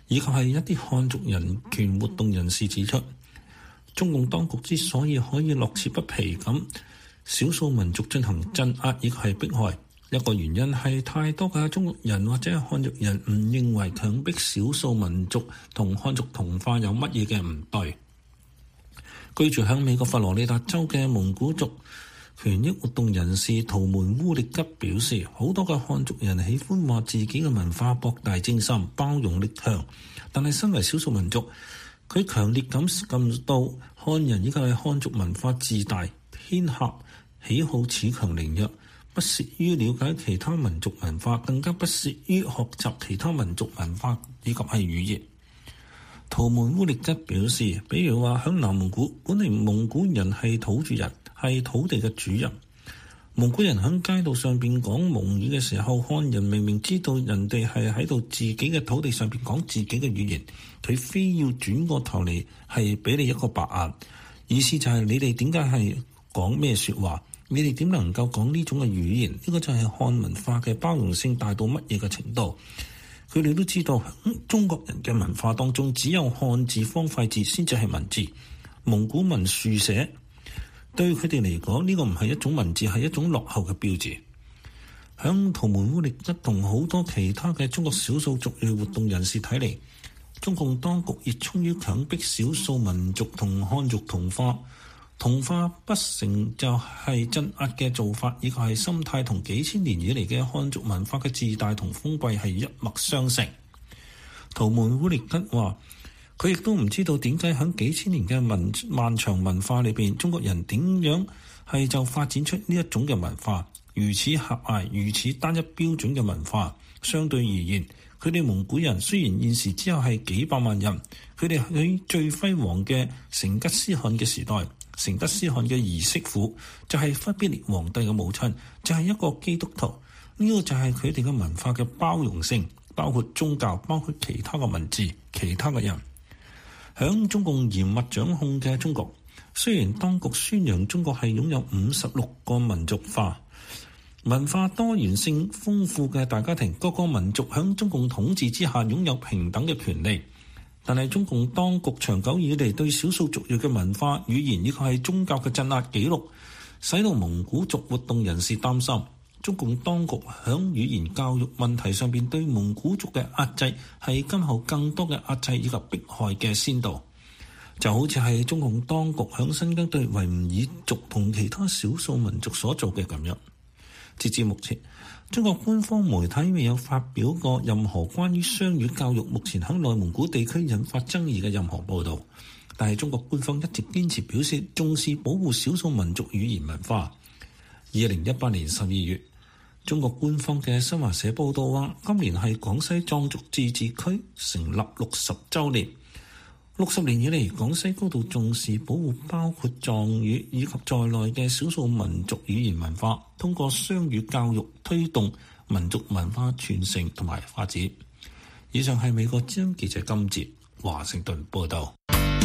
以及係一啲漢族人權活動人士指出，中共當局之所以可以樂此不疲咁少數民族進行鎮壓以及係迫害，一個原因係太多嘅中國人或者係漢族人唔認為強迫少數民族同漢族同化有乜嘢嘅唔對。居住喺美國佛羅里達州嘅蒙古族權益活動人士圖門烏力吉表示，好多嘅漢族人喜歡話自己嘅文化博大精深、包容力強，但係身為少數民族，佢強烈感到漢人以及係漢族文化自大、偏狹、喜好恃強凌弱，不屑於了解其他民族文化，更加不屑於學習其他民族文化以及係語言。圖門烏力吉表示，比如話響南蒙古，本嚟蒙古人係土著人，係土地嘅主人。蒙古人喺街道上邊講蒙語嘅時候，漢人明明知道人哋係喺度自己嘅土地上邊講自己嘅語言，佢非要轉過頭嚟係俾你一個白眼，意思就係你哋點解係講咩説話？你哋點能夠講呢種嘅語言？呢個就係漢文化嘅包容性大到乜嘢嘅程度？佢哋都知道，中國人嘅文化當中只有漢字、方塊字先至係文字，蒙古文豎寫對佢哋嚟講，呢個唔係一種文字，係一種落後嘅標誌。響圖門烏力吉同好多其他嘅中國少數族裔活動人士睇嚟，中共當局熱衷於強迫少數民族同漢族同化，同化不成就係鎮壓嘅做法，以及係心態同幾千年以嚟嘅漢族文化嘅自大同封閉係一脈相承。圖門烏力吉話，佢亦都唔知道點解喺幾千年嘅漫長文化裏邊，中國人點樣係就發展出呢一種嘅文化，如此狹隘、如此單一標準嘅文化。相對而言，佢哋蒙古人雖然現時只有係幾百萬人，佢哋喺最輝煌嘅成吉思汗嘅時代，成吉思汗嘅兒媳婦就係忽必烈皇帝嘅母親，就係一個基督徒。呢個就係佢哋嘅文化嘅包容性，包括宗教，包括其他嘅文字、其他嘅人。響中共嚴密掌控嘅中國，雖然當局宣揚中國係擁有56個民族化、文化多元性豐富嘅大家庭，各個民族響中共統治之下擁有平等嘅權利，但係中共當局長久以嚟對少數族裔嘅文化、語言以及係宗教嘅鎮壓記錄，使到蒙古族活動人士擔心，中共當局響語言教育問題上邊對蒙古族嘅壓制係今後更多嘅壓制以及迫害嘅先導，就好似係中共當局響新疆對維吾爾族同其他少數民族所做嘅咁樣。截至目前，中國官方媒體未有發表過任何關於雙語教育目前喺內蒙古地區引發爭議嘅任何報導，但係中國官方一直堅持表示重視保護少數民族語言文化。2018年12月，中國官方嘅新華社報道話，今年係廣西壯族自治區成立60週年。60年以嚟，廣西高度重視保護包括壯語以及在內嘅少數民族語言文化，通過雙語教育推動民族文化傳承同埋發展。以上係美國之音記者金哲華盛頓報道。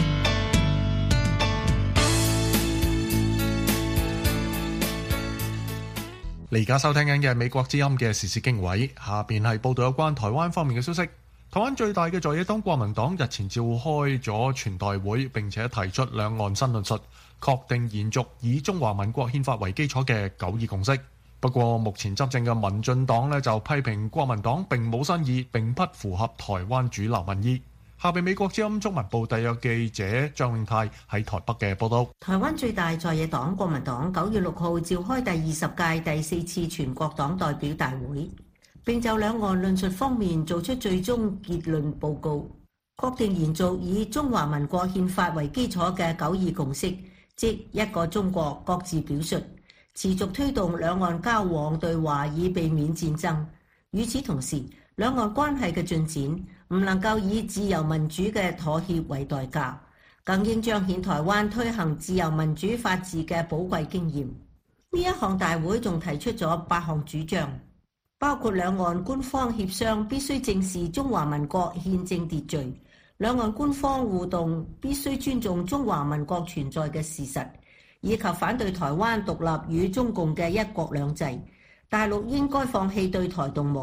你而家收聽緊嘅美國之音嘅時事經緯，下邊係報道有關台灣方面嘅消息。台灣最大嘅在野黨國民黨日前召開咗全代會，並且提出兩岸新論述，確定延續以中華民國憲法為基礎嘅九二共識。不過目前執政嘅民進黨就批評國民黨並冇新意，並不符合台灣主流民意。下邊美國之音中文部特約記者張永泰喺台北嘅報道。 台灣最大在野黨國民黨9月6號召開第20屆第4次全國黨代表大會，並就兩岸論述方面做出最終結論報告，確定延續以中華民國憲法為基礎嘅九二共識，即一個中國各自表述，持續推動兩岸交往對話以避免戰爭。與此同時，兩岸關係嘅進展唔能夠以自由民主嘅妥協為代價，更應彰顯台灣推行自由民主法治嘅寶貴經驗。呢一項大會仲提出咗8項主張，包括兩岸官方協商必須正視中華民國憲政秩序，兩岸官方互動必須尊重中華民國存在嘅事實，以及反對台灣獨立與中共嘅一國兩制。大陸應該放棄對台動武，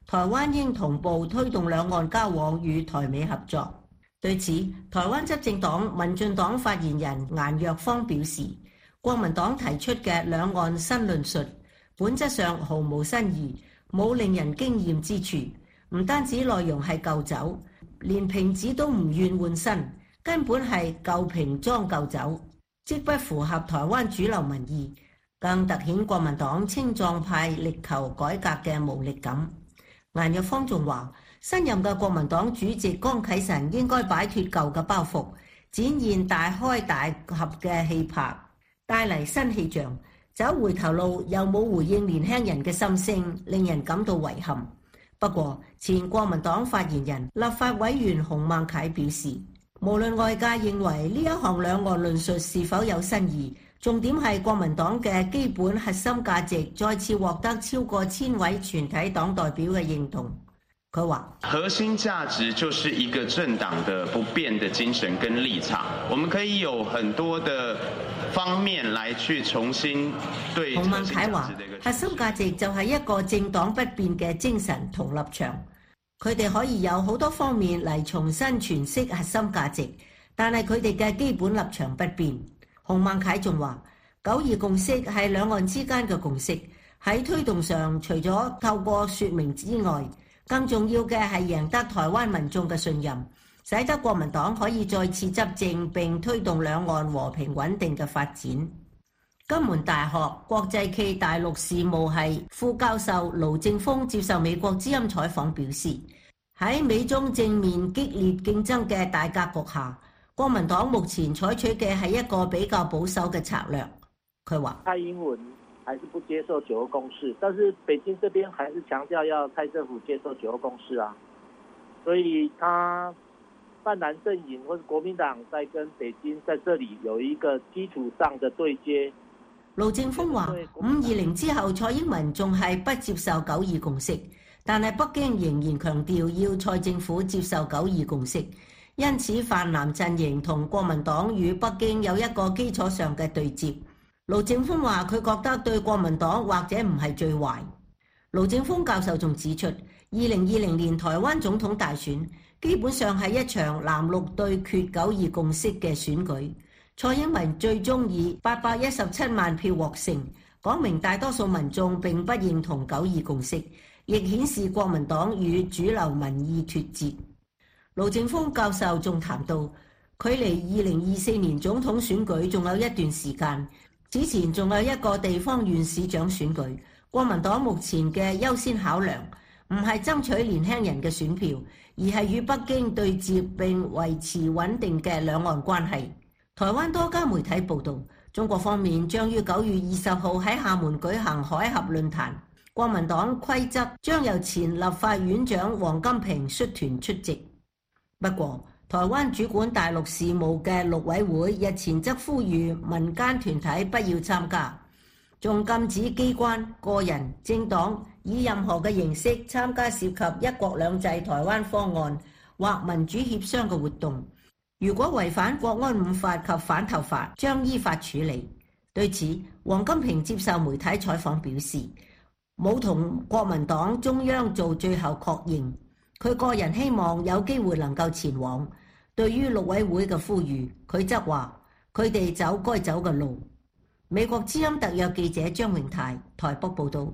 台灣應同步推動兩岸交往與台美合作。對此，台灣執政黨民進黨發言人顏若芳表示，國民黨提出嘅兩岸新論述本質上毫無新意，冇令人驚豔之處。唔單止內容係舊酒，連瓶子都唔願換新，根本係舊瓶裝舊酒，即不符合台灣主流民意，更凸顯國民黨青壯派力求改革嘅無力感。顏若芳仲話，新任嘅國民黨主席江啟臣應該擺脫舊嘅包袱，展現大開大合嘅氣魄，帶嚟新氣象。走回頭路又冇回應年輕人嘅心聲，令人感到遺憾。不過，前國民黨發言人立法委員洪孟楷表示，無論外界認為呢一項兩岸論述是否有新意，重點係國民黨嘅基本核心價值再次獲得超過1000位全體黨代表嘅認同。佢話： 核心價值就是一個政黨的不變的精神跟立場，我們可以有很多的方面來去重新對。 洪孟楷話：核心價值就係一個政黨不變嘅精神同立場，佢哋可以有好多方面嚟重新詮釋核心價值，但係佢哋嘅基本立場不變。洪孟楷仲話：9·2共識係兩岸之間嘅共識，喺推動上除咗透過說明之外，更重要嘅係贏得台灣民眾嘅信任，使得國民黨可以再次執政並推動兩岸和平穩定嘅發展。金門大學國際暨大陸事務系副教授盧正峰接受美國之音採訪表示，喺美中正面激烈競爭嘅大格局下，國民黨目前採取嘅係一個比較保守嘅策略。佢話： 蔡英文還是不接受9·2共識，但是北京這邊還是強調要蔡政府接受9·2共識啊，所以他泛藍陣營或者國民黨在跟北京在這裡有一個基礎上的對接。 盧正峰話：5·20之後，蔡英文仲係不接受9·2共識，但係北京仍然強調要蔡政府接受9·2共識，因此泛藍陣營同國民黨與北京有一個基礎上嘅對接。盧正峰話：佢覺得對國民黨或者唔係最壞。盧正峰教授仲指出，2020年台灣總統大選基本上係一場藍綠對決9·2共識嘅選舉。蔡英文最終以817萬票獲勝，講明大多數民眾並不認同9·2共識，亦顯示國民黨與主流民意脫節。盧正峰教授仲談到，距離2024年總統選舉仲有一段時間。之前仲有一個地方縣市長選舉，國民黨目前嘅優先考量唔係爭取年輕人嘅選票，而係與北京對接並維持穩定嘅兩岸關係。台灣多家媒體報道，中國方面將於9月20號喺廈門舉行海峽論壇，國民黨規則將由前立法院長王金平率團出席。不過，台灣主管大陸事務嘅陸委會日前則呼籲民間團體不要參加，仲禁止機關、個人、政黨以任何嘅形式參加涉及一國兩制台灣方案或民主協商嘅活動。如果違反國安5法及反頭法，將依法處理。對此，王金平接受媒體採訪表示，冇同國民黨中央做最後確認。佢個人希望有機會能夠前往。對於陸委會嘅呼籲，佢則話佢哋走該走嘅路。美國之音特約記者張榮泰台北報導。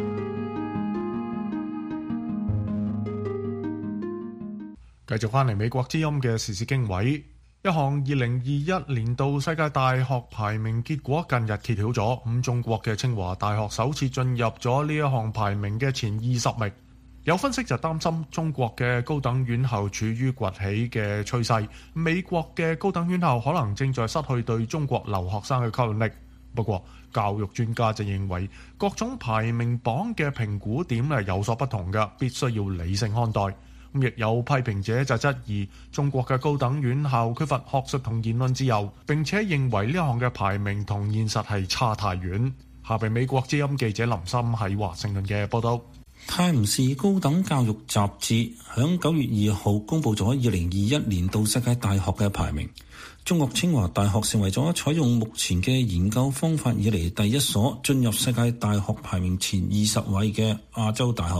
繼續翻嚟美國之音嘅時事經緯，一項2021年度世界大學排名結果近日揭曉咗，咁中國嘅清華大學首次進入咗呢一項排名嘅前20名。有分析就擔心中國嘅高等院校處於崛起嘅趨勢，美國嘅高等院校可能正在失去對中國留學生嘅吸引力。不過，教育專家就認為各種排名榜嘅評估點係有所不同嘅，必須要理性看待。亦有批評者就質疑中國嘅高等院校缺乏學術同言論自由，並且認為呢項嘅排名同現實係差太遠。下邊美國之音記者林森喺華盛頓嘅報道。 泰晤士高等教育雜誌響9月2號公佈咗2021年度世界大學嘅排名，中國清華大學成為咗採用目前嘅研究方法以嚟第一所進入世界大學排名前20位嘅亞洲大學，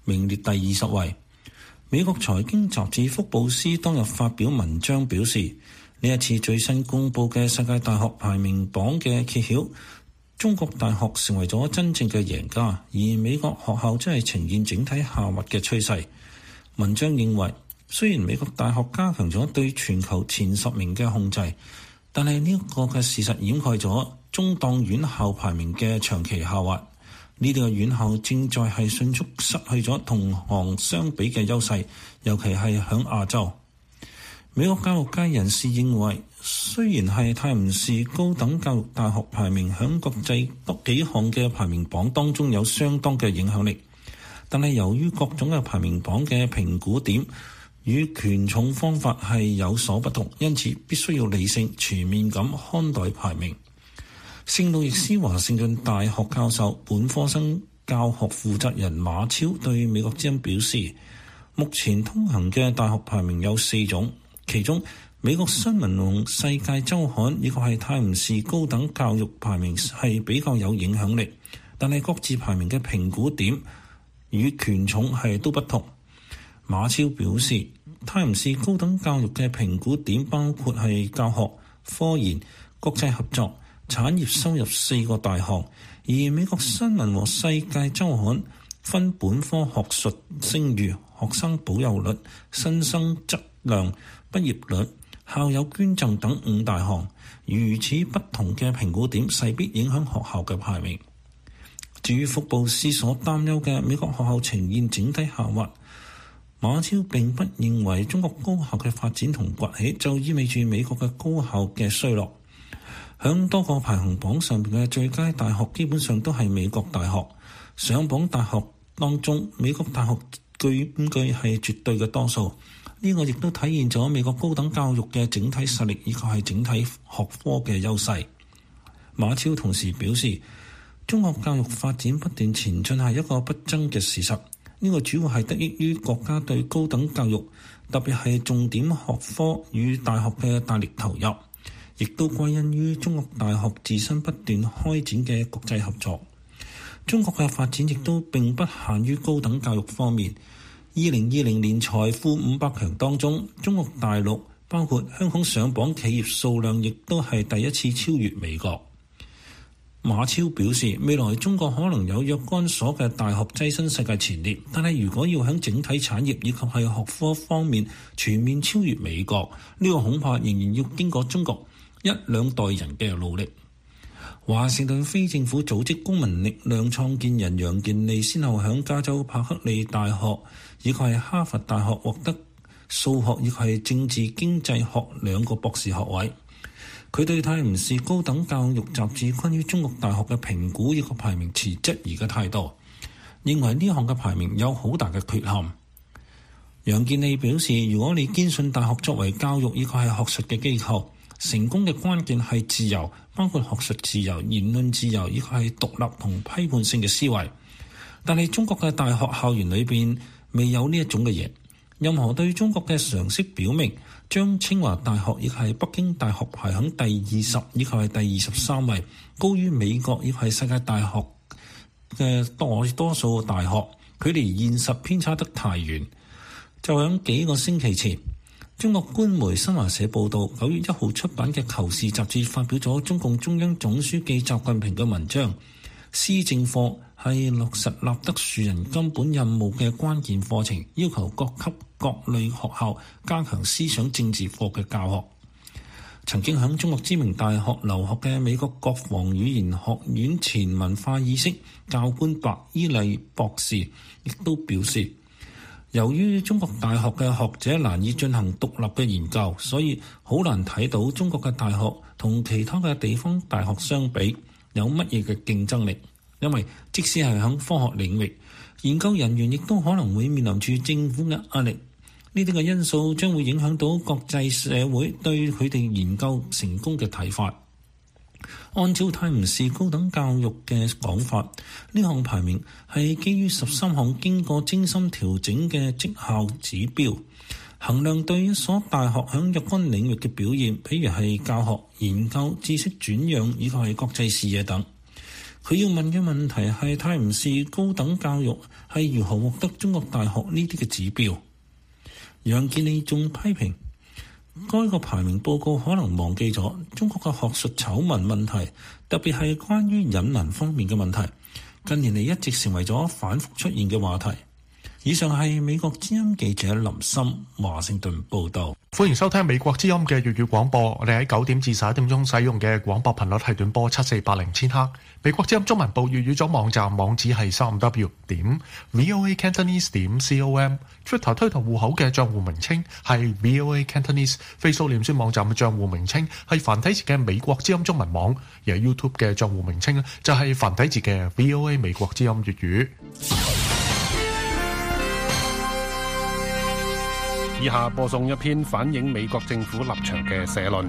名列第20位。美國財經雜誌福布斯當日發表文章表示，呢一次最新公佈嘅世界大學排名榜嘅揭曉，中國大學成為咗真正嘅贏家，而美國學校真係呈現整體下滑嘅趨勢。文章認為，雖然美國大學加強咗對全球前10名嘅控制，但係呢個嘅事實掩蓋咗中檔院校排名嘅長期下滑。呢啲嘅院校正在係迅速失去咗同行相比嘅優勢，尤其係響亞洲。美國教育界人士認為，雖然係泰晤士高等教育大學排名響國際幾項嘅排名榜當中有相當嘅影響力，但係由於各種嘅排名榜嘅評估點與權重方法係有所不同，因此必須要理性全面咁看待排名。聖路易斯華盛頓大學教授本科生教學負責人馬超對美國之音表示，目前通行嘅大學排名有4種，其中美國新聞同世界週刊以及係泰晤士高等教育排名係比較有影響力，但係各自排名嘅評估點與權重係都不同。馬超表示，泰晤士高等教育嘅評估點包括係教學、科研、國際合作、產業收入4個大項，而美國新聞和世界週刊分本科學術聲譽、學生保有率、新生質量、畢業率、校友捐贈等5大項。如此不同嘅評估點勢必影響學校嘅排名。至於福布斯所擔憂嘅美國學校呈現整體下滑，馬超並不認為中國高校嘅發展同崛起就意味住美國嘅高校嘅衰落。響多個排行榜上面嘅最佳大學基本上都係美國大學，上榜大學當中美國大學據係絕對嘅多數。呢個亦都體現咗美國高等教育嘅整體實力以及係整體學科嘅優勢。馬超同時表示，中國教育發展不斷前進係一個不爭嘅事實。呢個主要係得益於國家對高等教育，特別係重點學科與大學嘅大力投入，亦都歸因於中國大學自身不斷開展嘅國際合作。中國嘅發展亦都並不限於高等教育方面。2020年財富500強當中，中國大陸包括香港上榜企業數量亦都係第一次超越美國。馬超表示，未來中國可能有若干所嘅大學躋身世界前列，但係如果要喺整體產業以及係學科方面全面超越美國，呢個恐怕仍然要經過中國1-2代人嘅努力。華盛頓非政府組織公民力量創建人楊健利先後響加州柏克利大學以及係哈佛大學獲得數學以及係政治經濟學2個博士學位。佢對泰晤士高等教育雜誌關於中國大學嘅評估以及排名持質疑嘅態度，認為呢項嘅排名有好大嘅缺陷。楊健利表示，如果你堅信大學作為教育以及係學術嘅機構，成功嘅關鍵係自由，包括學術自由、言論自由以及係獨立同批判性嘅思維。但係中國嘅大學校園裏邊未有呢一種嘅嘢。任何對中國嘅常識表明，將清華大學亦係北京大學排喺第20以及係第23位，高於美國亦係世界大學嘅多數大學，距離現實偏差得太遠。就喺幾個星期前，中國官媒新華社報道，9月1號出版嘅《求是》雜誌發表咗中共中央總書記習近平嘅文章，施政課係落實立德樹人根本任務嘅關鍵課程，要求各級各類學校加強思想政治課嘅教學。曾經喺中國知名大學留學嘅美國國防語言學院前文化意識教官白伊麗博士亦都表示，由於中國大學嘅學者難以進行獨立嘅研究，所以好難睇到中國嘅大學同其他嘅地方大學相比有乜嘢嘅競爭力。因為即使係喺科學領域，研究人員亦都可能會面臨住政府嘅壓力。呢啲嘅因素將會影響到國際社會對佢哋研究成功嘅睇法。按照泰晤士高等教育嘅講法，呢項排名係基於13項經過精心調整嘅績效指標，衡量對一所大學喺若干領域嘅表現，譬如係教學、研究、知識轉讓以及係國際視野等。 佢要問嘅問題係泰晤士高等教育係如何獲得中國大學呢啲嘅指標。楊健利仲批評該個排名報告可能忘記咗中國嘅學術醜聞問題，特別係關於引能方面嘅問題，近年嚟一直成為咗反覆出現嘅話題。以上係美國之音記者林森華盛頓報道。 歡迎收聽美國之音嘅粵語廣播。我哋喺9點至11點鐘使用嘅廣播頻率係短波7480千赫。美國之音中文部粵語組網站網址係3w.voacantonese.com。Twitter 推特戶口嘅帳戶名稱係 VOA Cantonese。Facebook 臉書網站嘅帳戶名稱係繁體字嘅美國之音中文網。而 YouTube 嘅帳戶名稱就係繁體字嘅 VOA 美國之音粵語。 以下播送一篇反映美國政府立場嘅社論。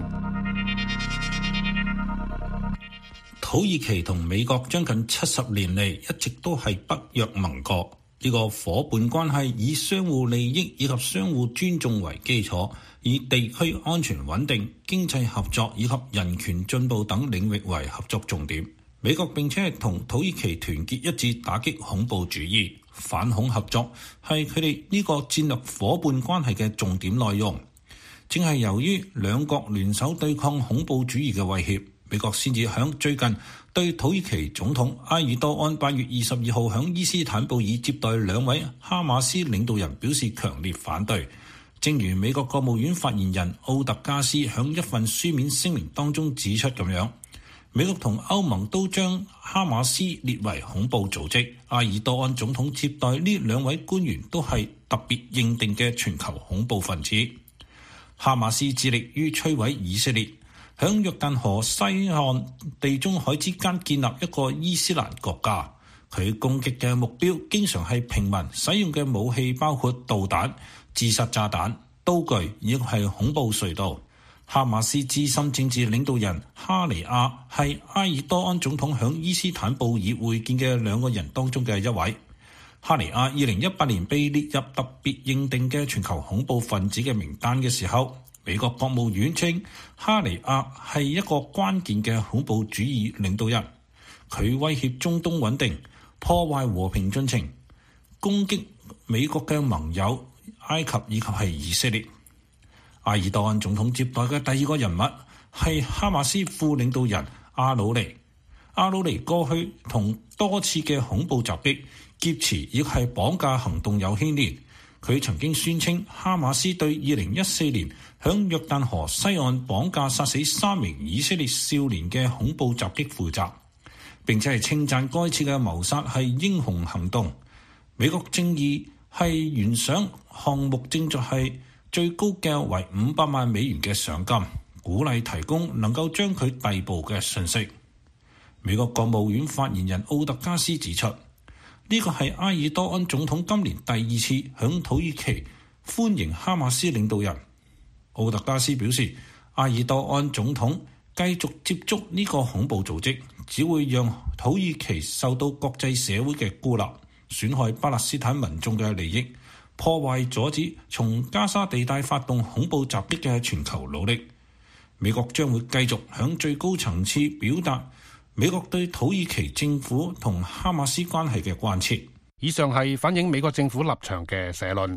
土耳其同美國將近70年嚟一直都係北約盟國，呢個夥伴關係以相互利益以及相互尊重為基礎，以地區安全穩定、經濟合作以及人權進步等領域為合作重點。美國並且係同土耳其團結一致打擊恐怖主義。反恐合作係佢哋呢個戰略夥伴關係嘅重點內容。正係由於兩國聯手對抗恐怖主義嘅威脅，美國先至響最近對土耳其總統埃爾多安8月22號響伊斯坦布爾接待兩位哈馬斯領導人表示強烈反對。正如美國國務院發言人奧特加斯響一份書面聲明當中指出咁樣，美國同歐盟都將哈馬斯列為恐怖組織。埃爾多安總統接待呢兩位官員都係特別認定嘅全球恐怖分子。哈馬斯致力於摧毀以色列，響約旦河西岸地中海之間建立一個伊斯蘭國家。佢攻擊嘅目標經常係平民，使用嘅武器包括導彈、自殺炸彈、刀具，亦係恐怖隧道。哈馬斯資深政治領導人哈尼亞係埃爾多安總統響伊斯坦布爾會見嘅兩個人當中嘅一位。哈尼亞2018年被列入特別認定嘅全球恐怖分子嘅名單嘅時候，美國國務院稱哈尼亞係一個關鍵嘅恐怖主義領導人，佢威脅中東穩定，破壞和平進程，攻擊美國嘅盟友埃及以及係以色列。埃爾多安總統接待嘅第二個人物係哈馬斯副領導人阿魯尼。阿魯尼過去同多次嘅恐怖襲擊、劫持亦係綁架行動有牽連。佢曾經宣稱哈馬斯對2014年響約旦河西岸綁架殺死3名以色列少年嘅恐怖襲擊負責，並且係稱讚該次嘅謀殺係英雄行動。美國正義係懸賞項目正在係最高嘅為$500萬嘅賞金，鼓勵提供能夠將佢逮捕嘅信息。美國國務院發言人奧特加斯指出，呢個係埃爾多安總統今年第2次響土耳其歡迎哈馬斯領導人。奧特加斯表示，埃爾多安總統繼續接觸呢個恐怖組織，只會讓土耳其受到國際社會嘅孤立，損害巴勒斯坦民眾嘅利益，破壞阻止從加沙地帶發動恐怖襲擊嘅全球努力。美國將會繼續響最高層次表達美國對土耳其政府同哈馬斯關係嘅關切。 以上係反映美國政府立場嘅社論。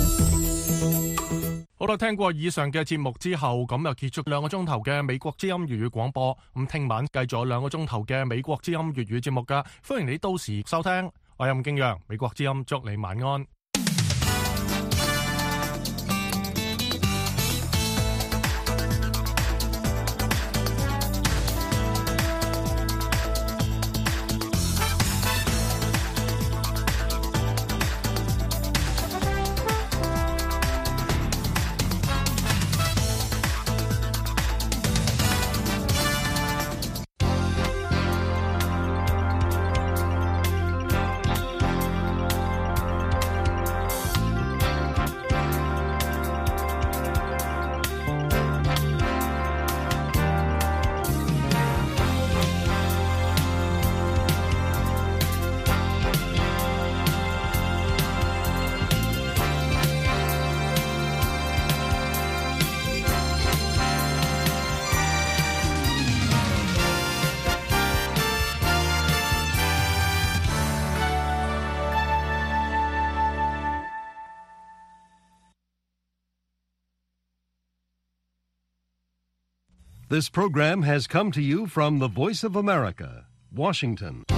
好啦，聽過以上嘅節目之後，咁又結束2個鐘頭嘅美國之音粵語廣播。咁聽晚繼續2個鐘頭嘅美國之音粵語節目噶，歡迎你到時收聽。我係任敬陽，美國之音祝你晚安。 This program has come to you from the Voice of America, Washington.